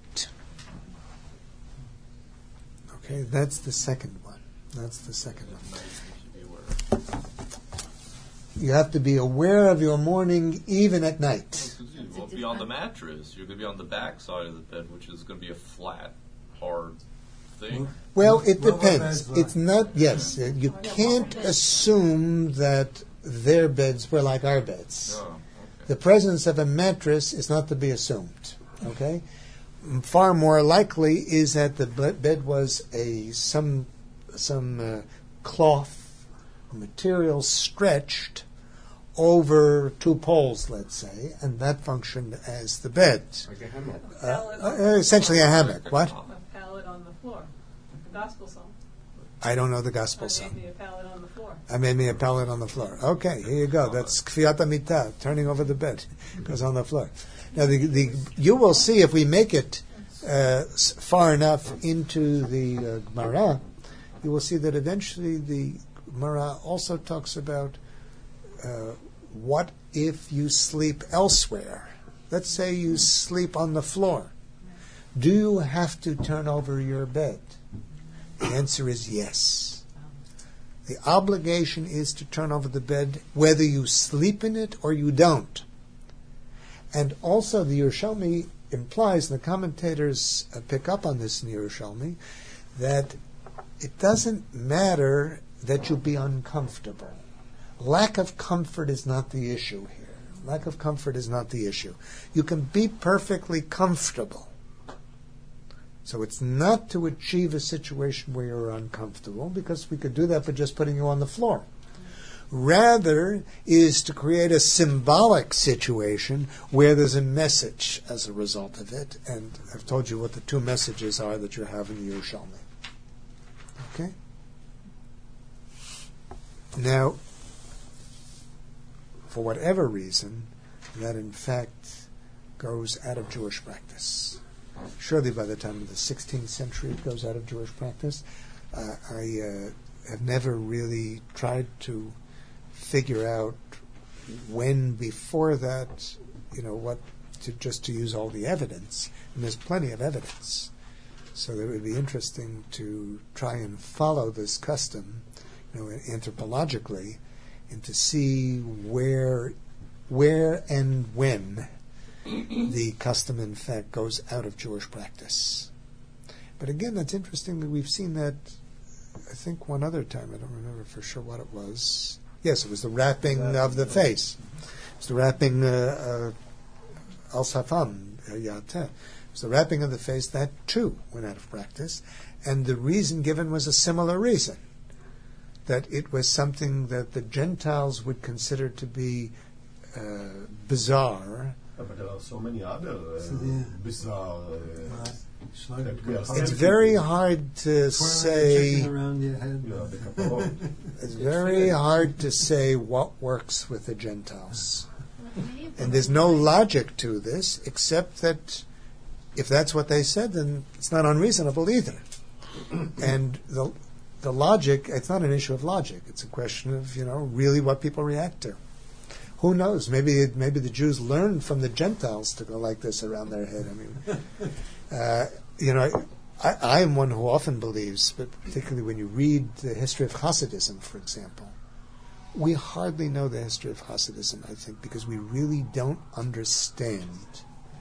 Okay, that's the second one. That's the second one. You have to be aware of your mourning even at night. You won't be on the mattress. You're going to be on the back side of the bed, which is going to be a flat, hard thing. Well, it depends. It's not, yes, you can't assume that their beds were like our beds. Oh, okay. The presence of a mattress is not to be assumed. Okay? Far more likely is that the bed was a some some uh, cloth material stretched over two poles, let's say, and that functioned as the bed. Like a hammock. Uh, uh, essentially a hammock. What? A pallet on the floor. The gospel song. I don't know the gospel I song. made me a pallet on the floor. I made me a pallet on the floor. Okay, here you go. That's Kfiyat Amitah, turning over the bed. Goes on the floor. Now, the, the, you will see if we make it uh, far enough into the uh, Gemara, you will see that eventually the Gemara also talks about uh, what if you sleep elsewhere. Let's say you sleep on the floor. Do you have to turn over your bed? The answer is yes. The obligation is to turn over the bed whether you sleep in it or you don't. And also the Yerushalmi implies, and the commentators uh, pick up on this in the Yerushalmi, that it doesn't matter that you be uncomfortable. Lack of comfort is not the issue here. Lack of comfort is not the issue. You can be perfectly comfortable. So it's not to achieve a situation where you're uncomfortable, because we could do that by just putting you on the floor. Rather is to create a symbolic situation where there's a message as a result of it. And I've told you what the two messages are that you have in the Yerushalmi. Okay? Now, for whatever reason, that in fact goes out of Jewish practice. Surely by the time of the sixteenth century it goes out of Jewish practice. Uh, I uh, have never really tried to figure out when before that, you know, what, to just to use all the evidence. And there's plenty of evidence. So it would be interesting to try and follow this custom, you know, anthropologically, and to see where, where and when the custom, in fact, goes out of Jewish practice. But again, that's interesting that we've seen that, I think, one other time. I don't remember for sure what it was. Yes, it was the wrapping of the face. It was the wrapping uh, uh, al-safam, yateh. It was the wrapping of the face. That, too, went out of practice. And the reason given was a similar reason, that it was something that the Gentiles would consider to be uh, bizarre. Yeah, but there are so many other uh, So, yeah. bizarre. Uh, Right. that we are It's sensitive very to. hard to Twirling say. chicken around your head. Yeah, the kaparot. It's very hard to say what works with the Gentiles. And there's no logic to this, except that if that's what they said, then it's not unreasonable either. And the the logic, it's not an issue of logic. It's a question of, you know, really what people react to. Who knows? Maybe it, maybe the Jews learned from the Gentiles to go like this around their head. I mean, uh, you know, I, I am one who often believes, but particularly when you read the history of Hasidism, for example, we hardly know the history of Hasidism, I think, because we really don't understand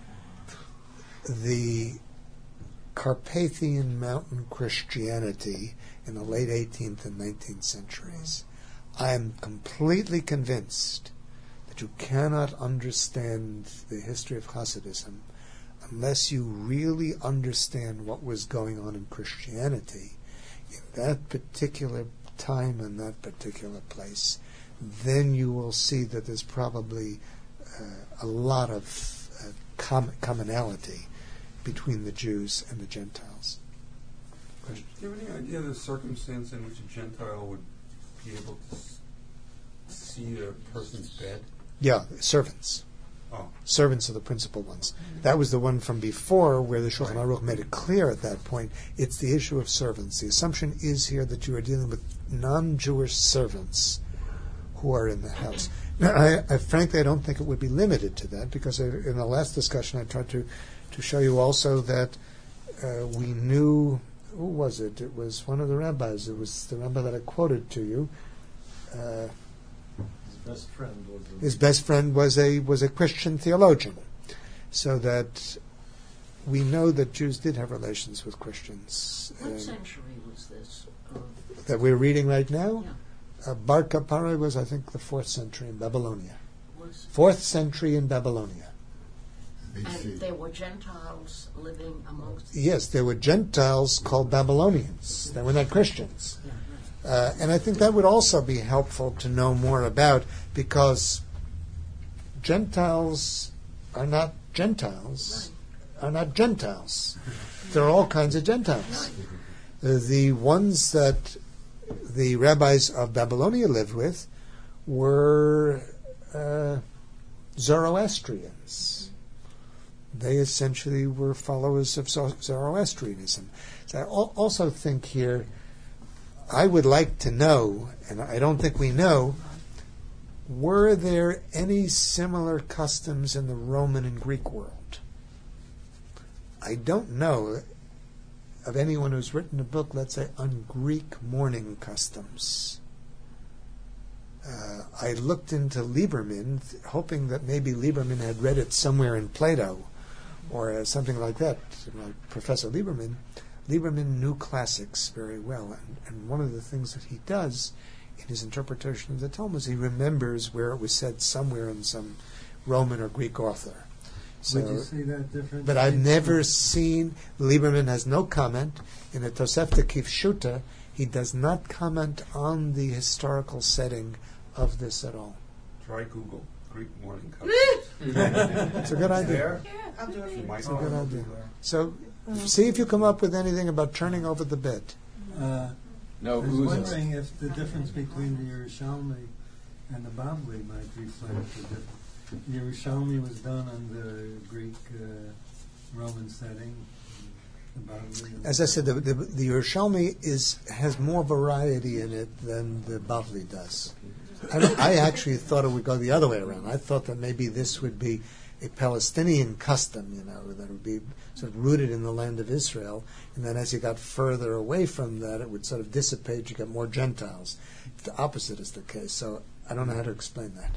the Carpathian mountain Christianity in the late eighteenth and nineteenth centuries. I am completely convinced that you cannot understand the history of Hasidism unless you really understand what was going on in Christianity in that particular time and that particular place. Then you will see that there's probably uh, a lot of uh, com- commonality between the Jews and the Gentiles. Question? Do you have any idea of the circumstance in which a Gentile would be able to s- see a person's bed? Yeah, servants. Oh. Servants are the principal ones. That was the one from before where the Shulchan Aruch made it clear at that point. It's the issue of servants. The assumption is here that you are dealing with non-Jewish servants who are in the house. Now, I, I frankly, I don't think it would be limited to that, because I, in the last discussion I tried to, to show you also that uh, we knew, who was it? It was one of the rabbis. It was the rabbi that I quoted to you. Uh, His best friend was a, his best friend was a was a Christian theologian, so that we know that Jews did have relations with Christians. What Uh, century was this? Uh, that we're reading right now? Yeah. Uh, Bar Kapara was, I think, the fourth century in Babylonia. was, Fourth century in Babylonia. B C. and there were Gentiles living amongst. Yes, there were Gentiles called Babylonians. They were not Christians. Yeah, right. Uh, and I think that would also be helpful to know more about, because Gentiles are not Gentiles, are not Gentiles. There are all kinds of Gentiles. Uh, the ones that the rabbis of Babylonia lived with were uh, Zoroastrians. They essentially were followers of Zoroastrianism. So I al- also think here, I would like to know, and I don't think we know, were there any similar customs in the Roman and Greek world? I don't know of anyone who's written a book, let's say, on Greek mourning customs. Uh, I looked into Lieberman, th- hoping that maybe Lieberman had read it somewhere in Plato or uh, something like that. Like Professor Lieberman, Lieberman knew classics very well, and, and one of the things that he does in his interpretation of the Talmud is he remembers where it was said somewhere in some Roman or Greek author. So, Would you see that difference? but I've never seen, Lieberman has no comment. In the Tosefta Kifshuta, he does not comment on the historical setting of this at all. Try Google Greek morning cup. It's a good idea. There? Yeah, I'll do it for you. It's a good idea. So, see if you come up with anything about turning over the bed. Uh, No, I was who's- wondering if the difference between the Yerushalmi and the Bavli might reflect the difference. The Yerushalmi was done under Greek uh, Roman setting. The Bavli As I said, the, the, the Yerushalmi is, has more variety in it than the Bavli does. I, I actually thought it would go the other way around. I thought that maybe this would be a Palestinian custom, you know, that would be sort of rooted in the land of Israel, and then as you got further away from that, it would sort of dissipate, you get more Gentiles. The opposite is the case, so I don't know how to explain that.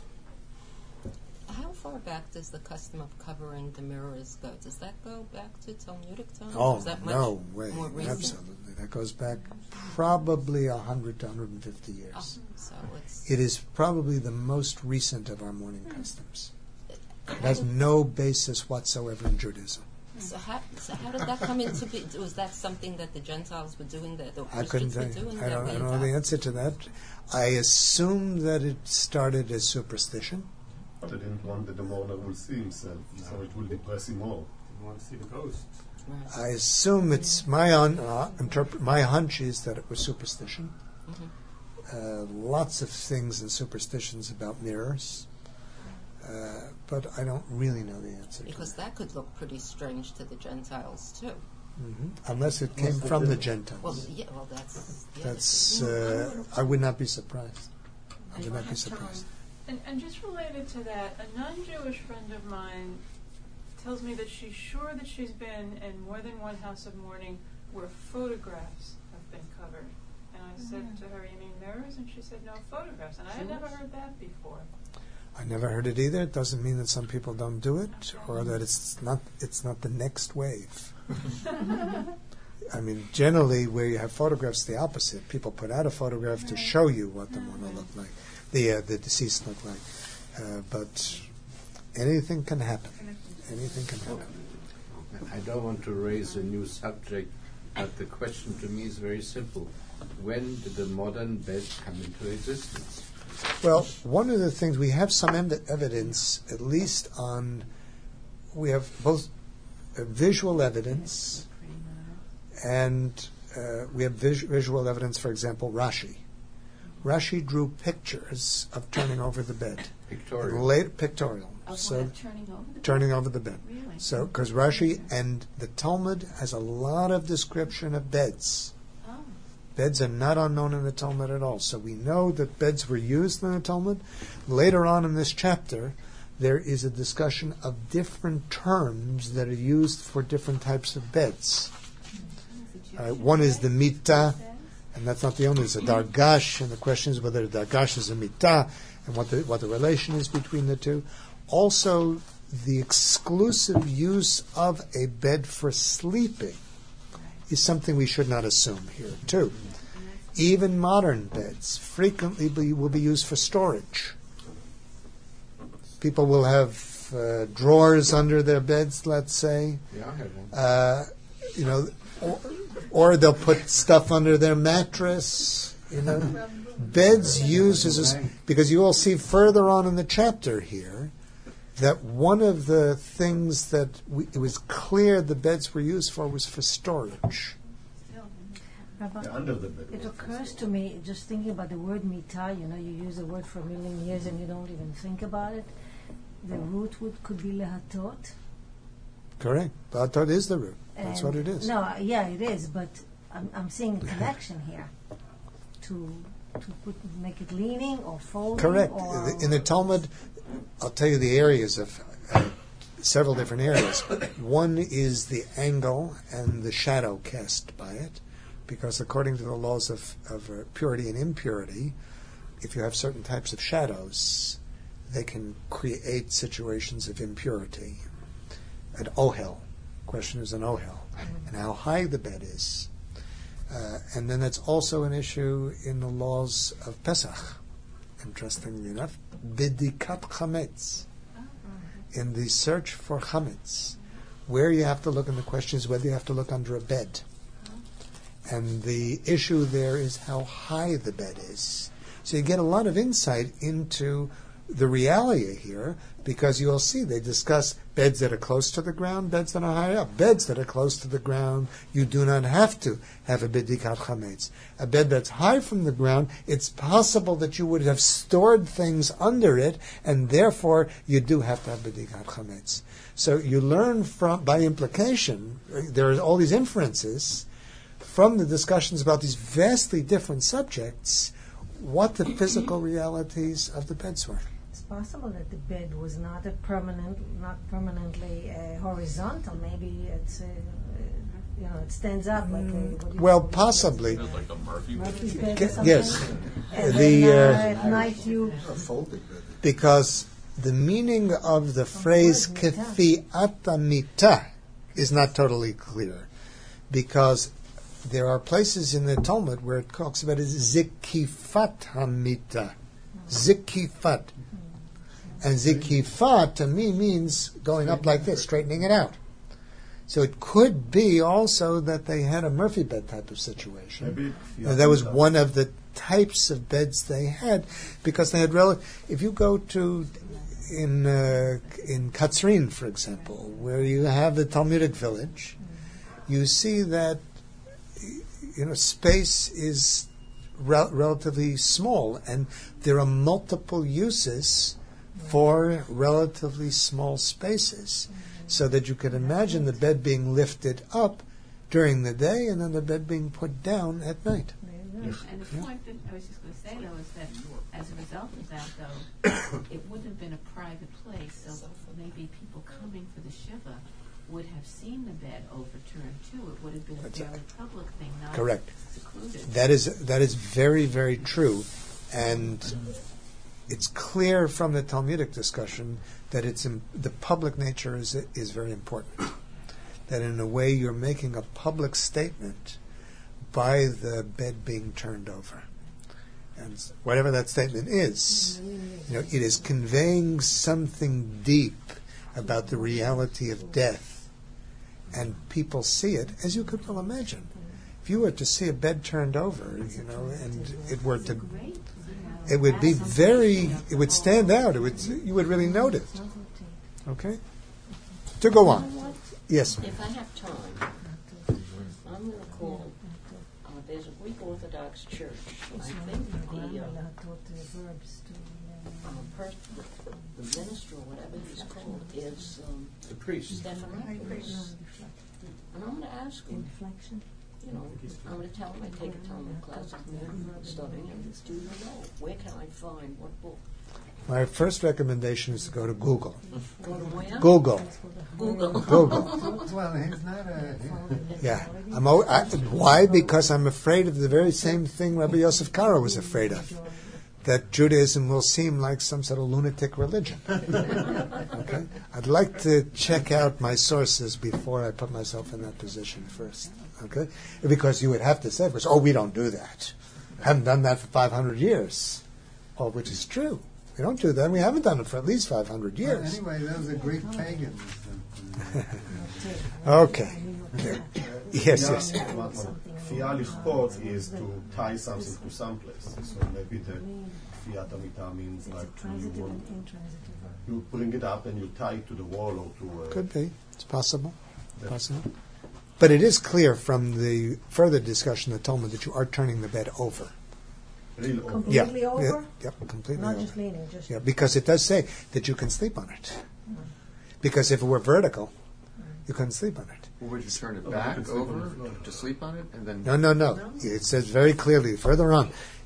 How far back does the custom of covering the mirrors go? Does that go back to Talmudic times? Oh, is that much no way, more recent? absolutely. That goes back probably one hundred to one hundred fifty years. Oh, so it's It is probably the most recent of our mourning customs. It has no basis whatsoever in Judaism. So how, so how did that come into be? Was that something that the Gentiles were doing, that the I couldn't Christians tell were you. doing? I that don't, I we don't know the adopt? answer to that. I assume that it started as superstition. They didn't want that the mourner will see himself, so it will depress him more. You want to see the ghost. I assume it's my un, uh, interpret. My hunch is that it was superstition. Mhm. Uh, lots of things in superstitions about mirrors, uh, but I don't really know the answer. Because that could look pretty strange to the Gentiles too. hmm Unless it came from the Gentiles. Well, yeah, well, that's yeah, That's. Uh, I would not be surprised. I would not be surprised. And, and just related to that, a non-Jewish friend of mine tells me that she's sure that she's been in more than one house of mourning where photographs have been covered. And I said to her, you mean mirrors? And she said, no, photographs. And I had never heard that before. I never heard it either. It doesn't mean that some people don't do it, or that it's not. It's not the next wave. I mean, generally, where you have photographs, the opposite. People put out a photograph to show you what the mourner looked like, the uh, the deceased looked like. Uh, but anything can happen. Anything can happen. I don't want to raise a new subject, but the question to me is very simple. When did the modern bed come into existence? Well, one of the things, we have some ev- evidence, at least on, we have both uh, visual evidence and uh, we have vis- visual evidence, for example, Rashi. Rashi drew pictures of turning over the bed. Pictorial. And late, pictorial. Of so what, of turning over the bed? turning over the bed. Really? So, because Rashi and the Talmud has a lot of description of beds. Oh. Beds are not unknown in the Talmud at all. So we know that beds were used in the Talmud. Later on in this chapter, there is a discussion of different terms that are used for different types of beds. Uh, one is the mitah, and that's not the only. There's a dargash, and the question is whether the dargash is a mitah, and what the what the relation is between the two. Also, the exclusive use of a bed for sleeping is something we should not assume here, too. Even modern beds frequently be, will be used for storage. People will have uh, drawers under their beds, let's say. Yeah, I have one. Uh, you know, or, or they'll put stuff under their mattress. You know, beds used as a, because you will see further on in the chapter here that one of the things that we, it was clear the beds were used for was for storage. Rabbi, Yeah, under the bed. it occurs to me, just thinking about the word mitah, you know, you use the word for a million years and you don't even think about it. The root would could be lehatot. Correct. Lahatot is the root. That's And- what it is. No, yeah, it is, but I'm, I'm seeing a connection here to to put, make it leaning or folding? Correct. Or In the Talmud, I'll tell you the areas of uh, several different areas. One is the angle and the shadow cast by it, because according to the laws of, of uh, purity and impurity, if you have certain types of shadows, they can create situations of impurity. An ohel. Question is an ohel. And how high the bed is. Uh, and then that's also an issue in the laws of Pesach. Interestingly enough, bidikat chametz. In the search for chametz. Where you have to look, and the question is whether you have to look under a bed. And the issue there is how high the bed is. So you get a lot of insight into the reality here, because you'll see they discuss beds that are close to the ground, beds that are high up. Beds that are close to the ground, you do not have to have a bidikat chametz. A bed that's high from the ground, it's possible that you would have stored things under it, and therefore you do have to have bidikat chametz. So you learn from, by implication, there are all these inferences from the discussions about these vastly different subjects, what the physical realities of the beds were. It's possible that the bed was not a permanent, not permanently uh, horizontal. Maybe it's, uh, you know, it stands up like a. What do you Well, call it? possibly. Like a Murphy Murphy's bed. bed or something. Yes. And The, then, uh, uh, at night you. Because the meaning of the phrase kefi'ata mita is not totally clear. Because there are places in the Talmud where it talks about it zikifat hamita. Zikifat. And zikifat to me means going up like this, straightening it out. So it could be also that they had a Murphy bed type of situation. Maybe, yeah, And that was yeah. one of the types of beds they had, because they had rel- if you go to in uh, in Katzrin, for example, where you have the Talmudic village, you see that you know space is rel- relatively small, and there are multiple uses for relatively small spaces, so that you could imagine the bed being lifted up during the day and then the bed being put down at night. And the point that I was just going to say, though, is that as a result of that, though, it wouldn't have been a private place, so maybe people coming for the Shiva would have seen the bed overturned, too. It would have been a That's fairly public thing, not Correct. secluded. That is that is very, very true, and it's clear from the Talmudic discussion that it's in, the public nature is is very important. That in a way you're making a public statement by the bed being turned over, and whatever that statement is, you know, it is conveying something deep about the reality of death, and people see it, as you could well imagine. If you were to see a bed turned over, you know, and it were to, it would be very, it would stand out. It would, you would really notice. Okay. To go on. Yes. If I have time, I'm going to call. Uh, there's a Greek Orthodox church. I think the uh, uh, person, the minister, or whatever he's called, is um, The priest. Stephanopoulos. And I'm going to ask him. You know, I'm going to tell him I take a Talmud class I'm studying, and it's do you know where can I find what book? My first recommendation is to go to Google. Go to where? Google. Google. Google. Well, he's not a. Yeah. I'm, o- I, why? Because I'm afraid of the very same thing Rabbi Yosef Karo was afraid of. That Judaism will seem like some sort of lunatic religion. Okay? I'd like to check out my sources before I put myself in that position first. Okay? Because you would have to say first, oh, we don't do that. We haven't done that for five hundred years. Oh, which is true. We don't do that. We haven't done it for at least five hundred Well, years. anyway, those are Greek pagans. Okay. Yes, yes. Kfiya lichpot is to tie something to someplace. So maybe the kfiyat amita means like you, want, you bring it up and you tie it to the wall or to. Uh, Could be. It's possible. Possible. But it is clear from the further discussion of the Talmud that you are turning the bed over. Really over. Completely yeah, over? Yeah, yeah, completely Not over. just leaning, just. Yeah, because it does say that you can sleep on it. Because if it were vertical, you couldn't sleep on it. Well, would you turn it back over to sleep on it and then? No, no, no. It says very clearly further on,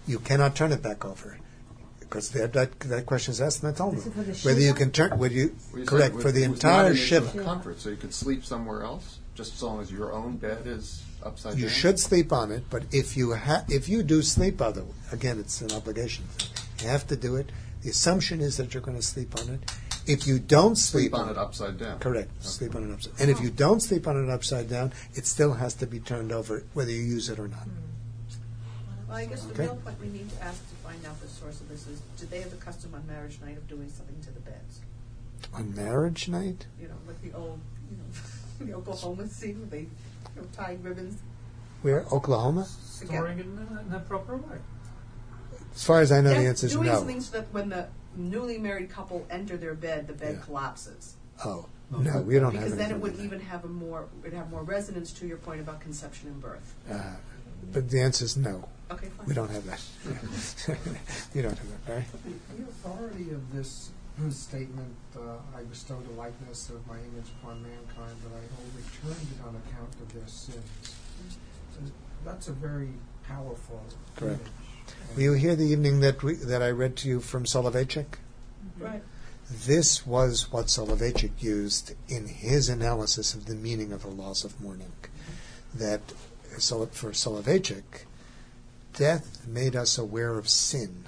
You cannot turn it back over. Because that, that, that question is asked in the Talmud. Is it for the Whether you Shiva? can turn, whether you, Well, you said correct, it was- for the it was not entire an issue of Shiva. comfort, so you could sleep somewhere else, just as long as your own bed is upside down. You should sleep on it, but if you ha- if you do sleep on it, again, it's an obligation thing. You have to do it. The assumption is that you're going to sleep on it. If you don't sleep, Sleep on it upside down. correct, sleep on it upside. And if you don't sleep on it upside down, it still has to be turned over, whether you use it or not. Well, I guess the Okay. real point we need to ask to find out the source of this is, did they have the custom on marriage night of doing something to the beds? On marriage night, You know, like the old, you know, the Oklahoma scene where they, you know, tie ribbons. where Oklahoma? Storing it in a, in a proper way. As far as I know, the Yeah, answer is doing no. something so that when the newly married couple enter their bed, the bed Yeah. collapses. Oh, no, we don't have Because then it anything would like even have a more, it would have more resonance to your point about conception and birth. that. Uh, but the answer is no. Okay, fine. We don't have that. You don't have that, right? The, the authority of this statement, uh, I bestowed a likeness of my image upon mankind, but I overturned it on account of their sins. Uh, That's a very powerful Correct. image. Were you here the evening that we, that I read to you from Soloveitchik? Right. This was what Soloveitchik used in his analysis of the meaning of the laws of mourning. That so for Soloveitchik, death made us aware of sin.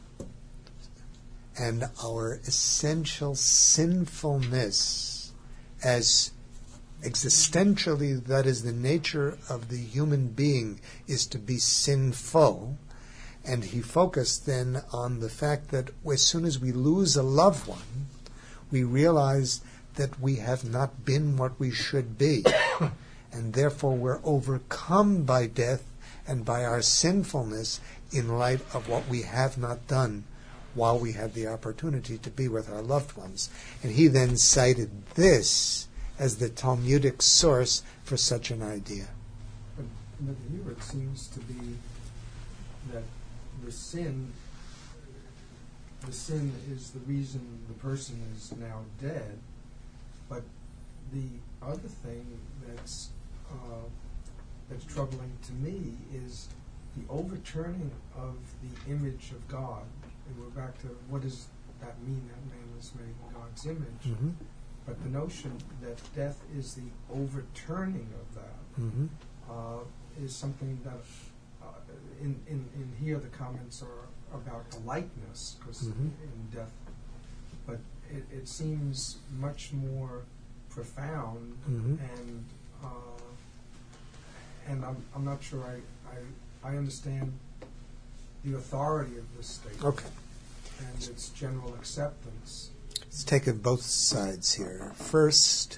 And our essential sinfulness, as existentially that is the nature of the human being, is to be sinful. And he focused then on the fact that as soon as we lose a loved one, we realize that we have not been what we should be. And therefore we're overcome by death and by our sinfulness in light of what we have not done while we had the opportunity to be with our loved ones. And he then cited this as the Talmudic source for such an idea. But, but here it seems to be that the sin, the sin is the reason the person is now dead. But the other thing that's uh, that's troubling to me is the overturning of the image of God. And we're back to what does that mean? That man was made in God's image. Mm-hmm. But the notion that death is the overturning of that Mm-hmm. uh, is something that, uh, in, in, in here the comments are about the likeness, because Mhm. in death, but it, it seems much more profound, Mhm. and uh, and I'm, I'm not sure I, I, I understand the authority of this statement Okay. and its general acceptance. Let's take it both sides here. First,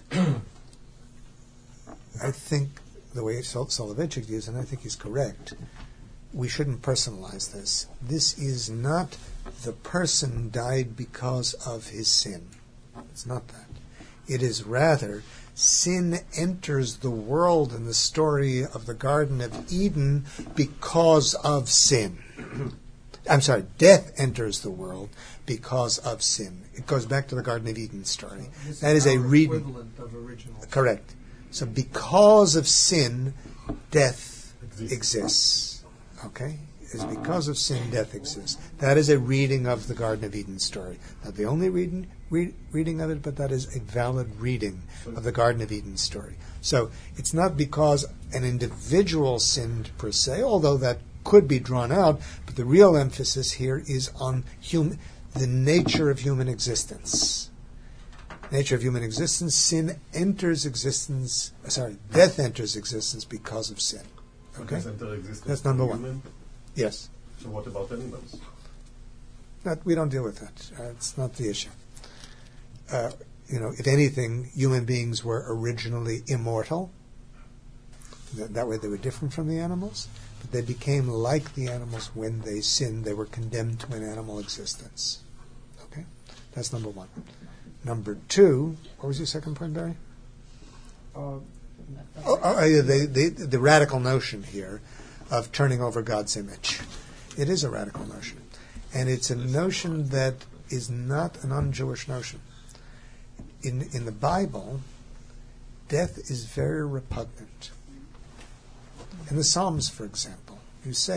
I think the way Sol- Soloveitchik views, and I think he's correct, we shouldn't personalize this. This is not the person died because of his sin. It's not that. It is rather sin enters the world in the story of the Garden of Eden because of sin. I'm sorry, death enters the world because of sin. It goes back to the Garden of Eden story. This That is a our reading. equivalent of original. Correct. So because of sin, death exists. Okay? It's because of sin, death exists. That is a reading of the Garden of Eden story. Not the only reading, re- reading of it, but that is a valid reading of the Garden of Eden story. So it's not because an individual sinned per se, although that could be drawn out, but the real emphasis here is on hum- the nature of human existence. Nature of human existence, sin enters existence, uh, sorry, death enters existence because of sin. Okay? Does enter existence That's number for one. human? Yes. So what about animals? Not, we don't deal with that. Uh, it's not the issue. Uh, you know, if anything, human beings were originally immortal. That, that way they were different from the animals. But they became like the animals when they sinned. They were condemned to an animal existence. Okay? That's number one. Number two, what was your second point, Barry? Uh, Oh, oh, yeah, the, the, the radical notion here of turning over God's image. It is a radical notion. And it's a notion that is not an un-Jewish notion. In, in the Bible, death is very repugnant. In the Psalms, for example, you say,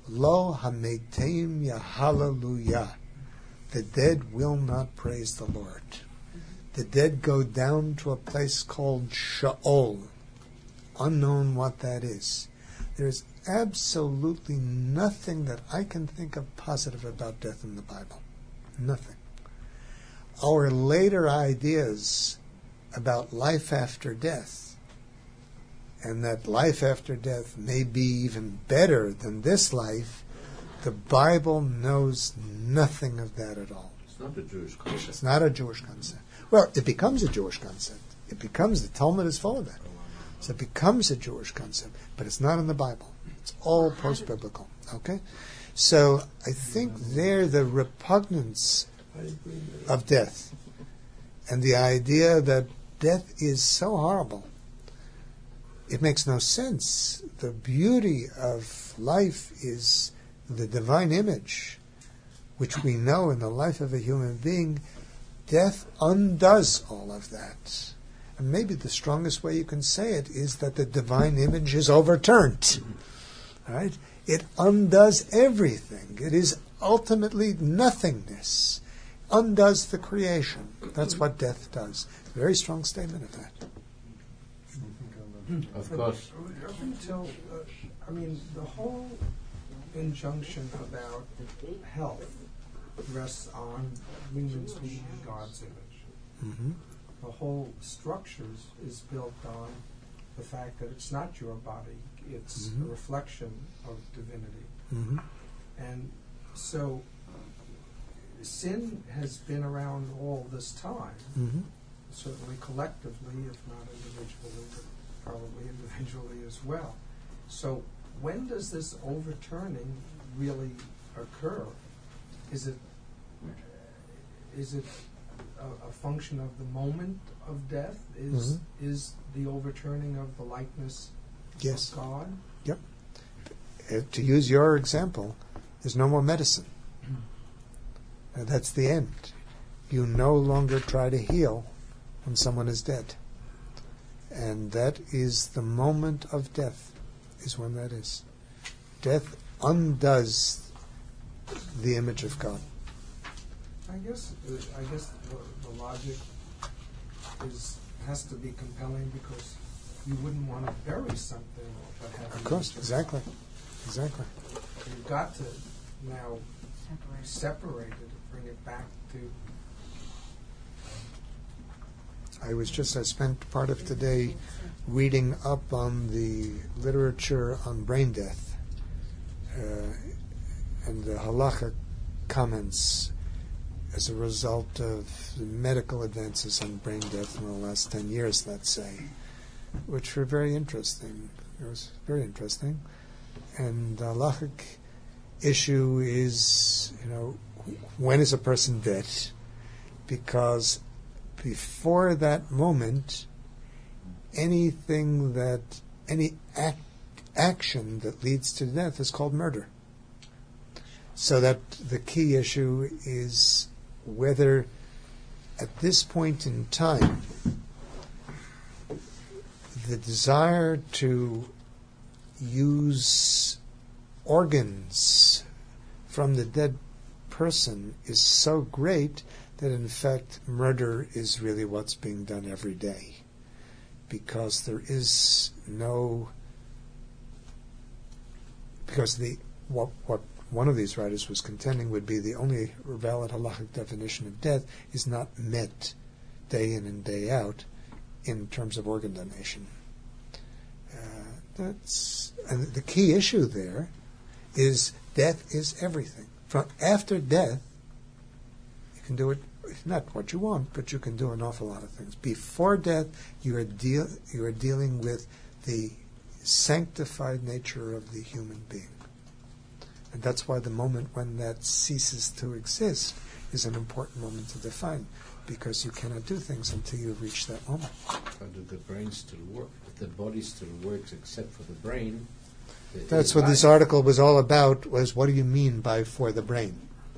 Lo hameteim hallelujah. The dead will not praise the Lord. The dead go down to a place called Sheol. Unknown what that is. There's absolutely nothing that I can think of positive about death in the Bible. Nothing. Our later ideas about life after death, and that life after death may be even better than this life, the Bible knows nothing of that at all. It's not a Jewish concept. It's not a Jewish concept. Well, it becomes a Jewish concept. It becomes, the Talmud is full of it. So it becomes a Jewish concept, but it's not in the Bible. It's all post-biblical. Okay? So I think there the repugnance of death and the idea that death is so horrible, it makes no sense. The beauty of life is the divine image, which we know in the life of a human being. Death undoes all of that. And maybe the strongest way you can say it is that the divine image is overturned. Right? It undoes everything. It is ultimately nothingness. Undoes the creation. That's what death does. Very strong statement of that. Of course. Up until, uh, I mean, the whole injunction about health rests on humans being in God's image. Mm-hmm. The whole structures is built on the fact that it's not your body, it's Mm-hmm. a reflection of divinity. Mm-hmm. And so sin has been around all this time, Mm-hmm. certainly collectively, if not individually, but probably individually as well. So when does this overturning really occur? Is it is it a, a function of the moment of death? Is Mm-hmm. is the overturning of the likeness Yes. of God? Yep. Uh, to use your example, there's no more medicine. Uh, that's the end. You no longer try to heal when someone is dead. And that is the moment of death, is when that is. Death undoes the image of God. I guess uh, I guess the, the logic is has to be compelling because you wouldn't want to bury something that has. Of course, exactly. Exactly. You've got to now separate it and bring it back to. I was just, I spent part of today reading up on the literature on brain death uh, and the halakha comments as a result of the medical advances on brain death in the last ten years, let's say, which were very interesting. It was very interesting. And the halakhic issue is, you know, when is a person dead? Because before that moment, anything that, any act, action that leads to death is called murder. So that the key issue is whether at this point in time, the desire to use organs from the dead person is so great that in fact murder is really what's being done every day, because there is no, because the what what one of these writers was contending would be the only valid halachic definition of death is not met day in and day out in terms of organ donation. Uh, that's and the key issue there is death is everything. From after death, you can do it. Not what you want, but you can do an awful lot of things. Before death, you are deal you are dealing with the sanctified nature of the human being, and that's why the moment when that ceases to exist is an important moment to define, because you cannot do things until you reach that moment. How do the brain still work? If the body still works except for the brain. That's what this article was all about. Was what do you mean by for the brain?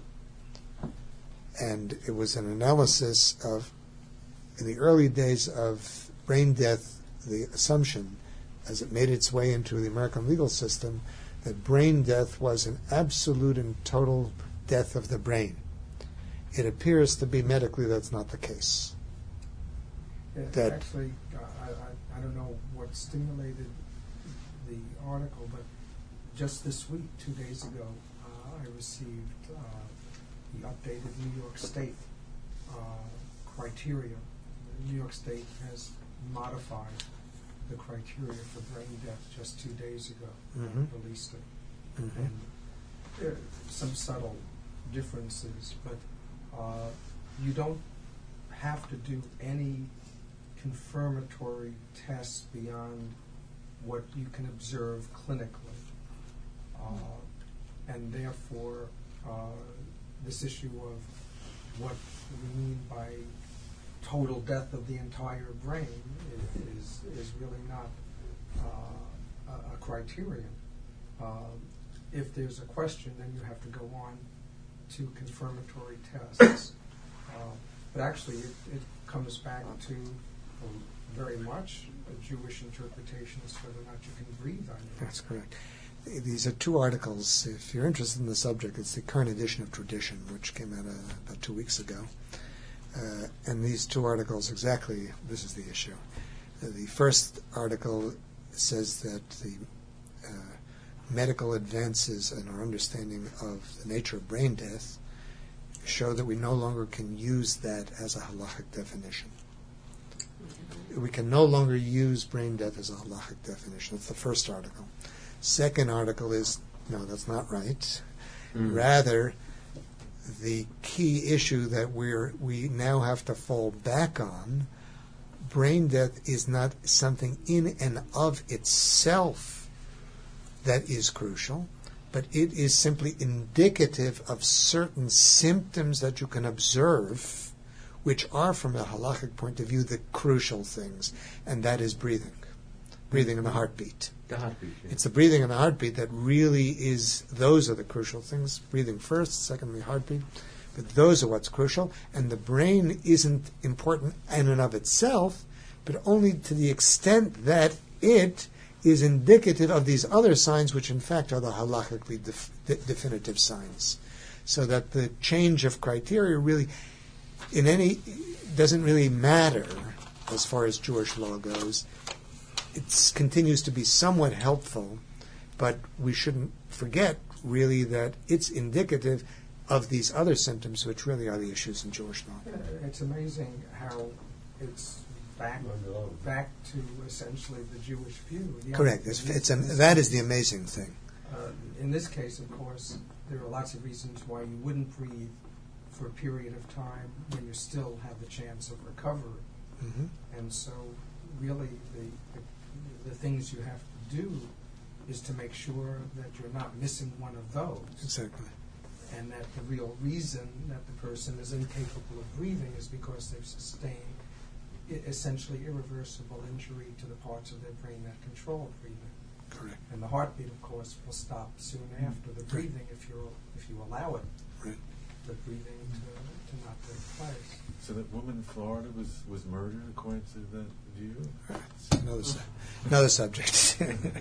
And it was an analysis of, in the early days of brain death, the assumption, as it made its way into the American legal system, that brain death was an absolute and total death of the brain. It appears to be medically that's not the case. Yeah, That- actually, uh, I, I, I don't know what stimulated the article, but just this week, two days ago, uh, I received uh, the updated New York State uh, criteria. New York State has modified the criteria for brain death just two days ago. Mhm. and released it. Mhm. And there are some subtle differences, but uh, you don't have to do any confirmatory tests beyond what you can observe clinically. Uh, and therefore, uh, this issue of what we mean by total death of the entire brain i- is, is really not uh, a, a criterion. Uh, if there's a question, then you have to go on to confirmatory tests. Uh, but actually, it, it comes back to um, very much a Jewish interpretation as to whether or not you can breathe on your That's correct. These are two articles. If you're interested in the subject, it's the current edition of Tradition, which came out uh, about two weeks ago. Uh, and these two articles, exactly, this is the issue. Uh, the first article says that the uh, medical advances in our understanding of the nature of brain death show that we no longer can use that as a halachic definition. We can no longer use brain death as a halachic definition. That's the first article. Second article is, no, that's not right. Mm. Rather, the key issue that we're we now have to fall back on, brain death is not something in and of itself that is crucial, but it is simply indicative of certain symptoms that you can observe, which are, from a halachic point of view, the crucial things, and that is breathing. Breathing and the heartbeat. The heartbeat. Yeah. It's the breathing and the heartbeat that really is, those are the crucial things. Breathing first, secondly heartbeat. But those are what's crucial. And the brain isn't important in and of itself, but only to the extent that it is indicative of these other signs, which in fact are the halachically def- de- definitive signs. So that the change of criteria really, in any, doesn't really matter as far as Jewish law goes. It continues to be somewhat helpful, but we shouldn't forget, really, that it's indicative of these other symptoms, which really are the issues in Jewish law. Uh, It's amazing how it's back back to essentially the Jewish view. The Correct. other- It's, in it's this- a, in this that is case- the amazing thing. Uh, in this case, of course, there are lots of reasons why you wouldn't breathe for a period of time when you still have the chance of recovery. Mm-hmm. And so, really, the, the, the things you have to do is to make sure that you're not missing one of those. Exactly. And that the real reason that the person is incapable of breathing is because they've sustained I- essentially irreversible injury to the parts of their brain that control breathing. Correct. And the heartbeat, of course, will stop soon after the breathing if you if you allow it, Right. the breathing to, to not take place. So that woman in Florida was, was murdered, according to that view? It's another, su- another subject.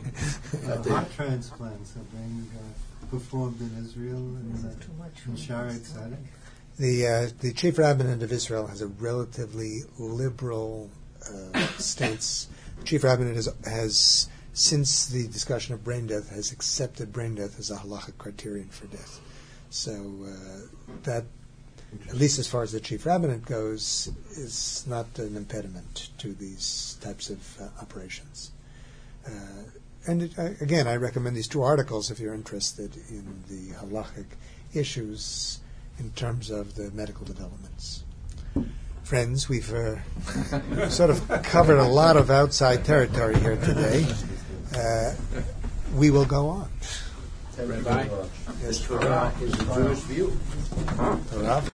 Uh, heart transplants are being uh, performed in Israel and uh, in Shaarei Tzedek. The uh, the chief rabbinate of Israel has a relatively liberal uh, stance. The chief rabbinate has, has, since the discussion of brain death, has accepted brain death as a halachic criterion for death. So uh, that, at least as far as the chief rabbinate goes, is not an impediment to these types of uh, operations. Uh, and it, uh, again, I recommend these two articles if you're interested in the halachic issues in terms of the medical developments. Friends, we've uh, sort of covered a lot of outside territory here today. Uh, we will go on. Rabbi, the Torah is the Jewish view. Torah.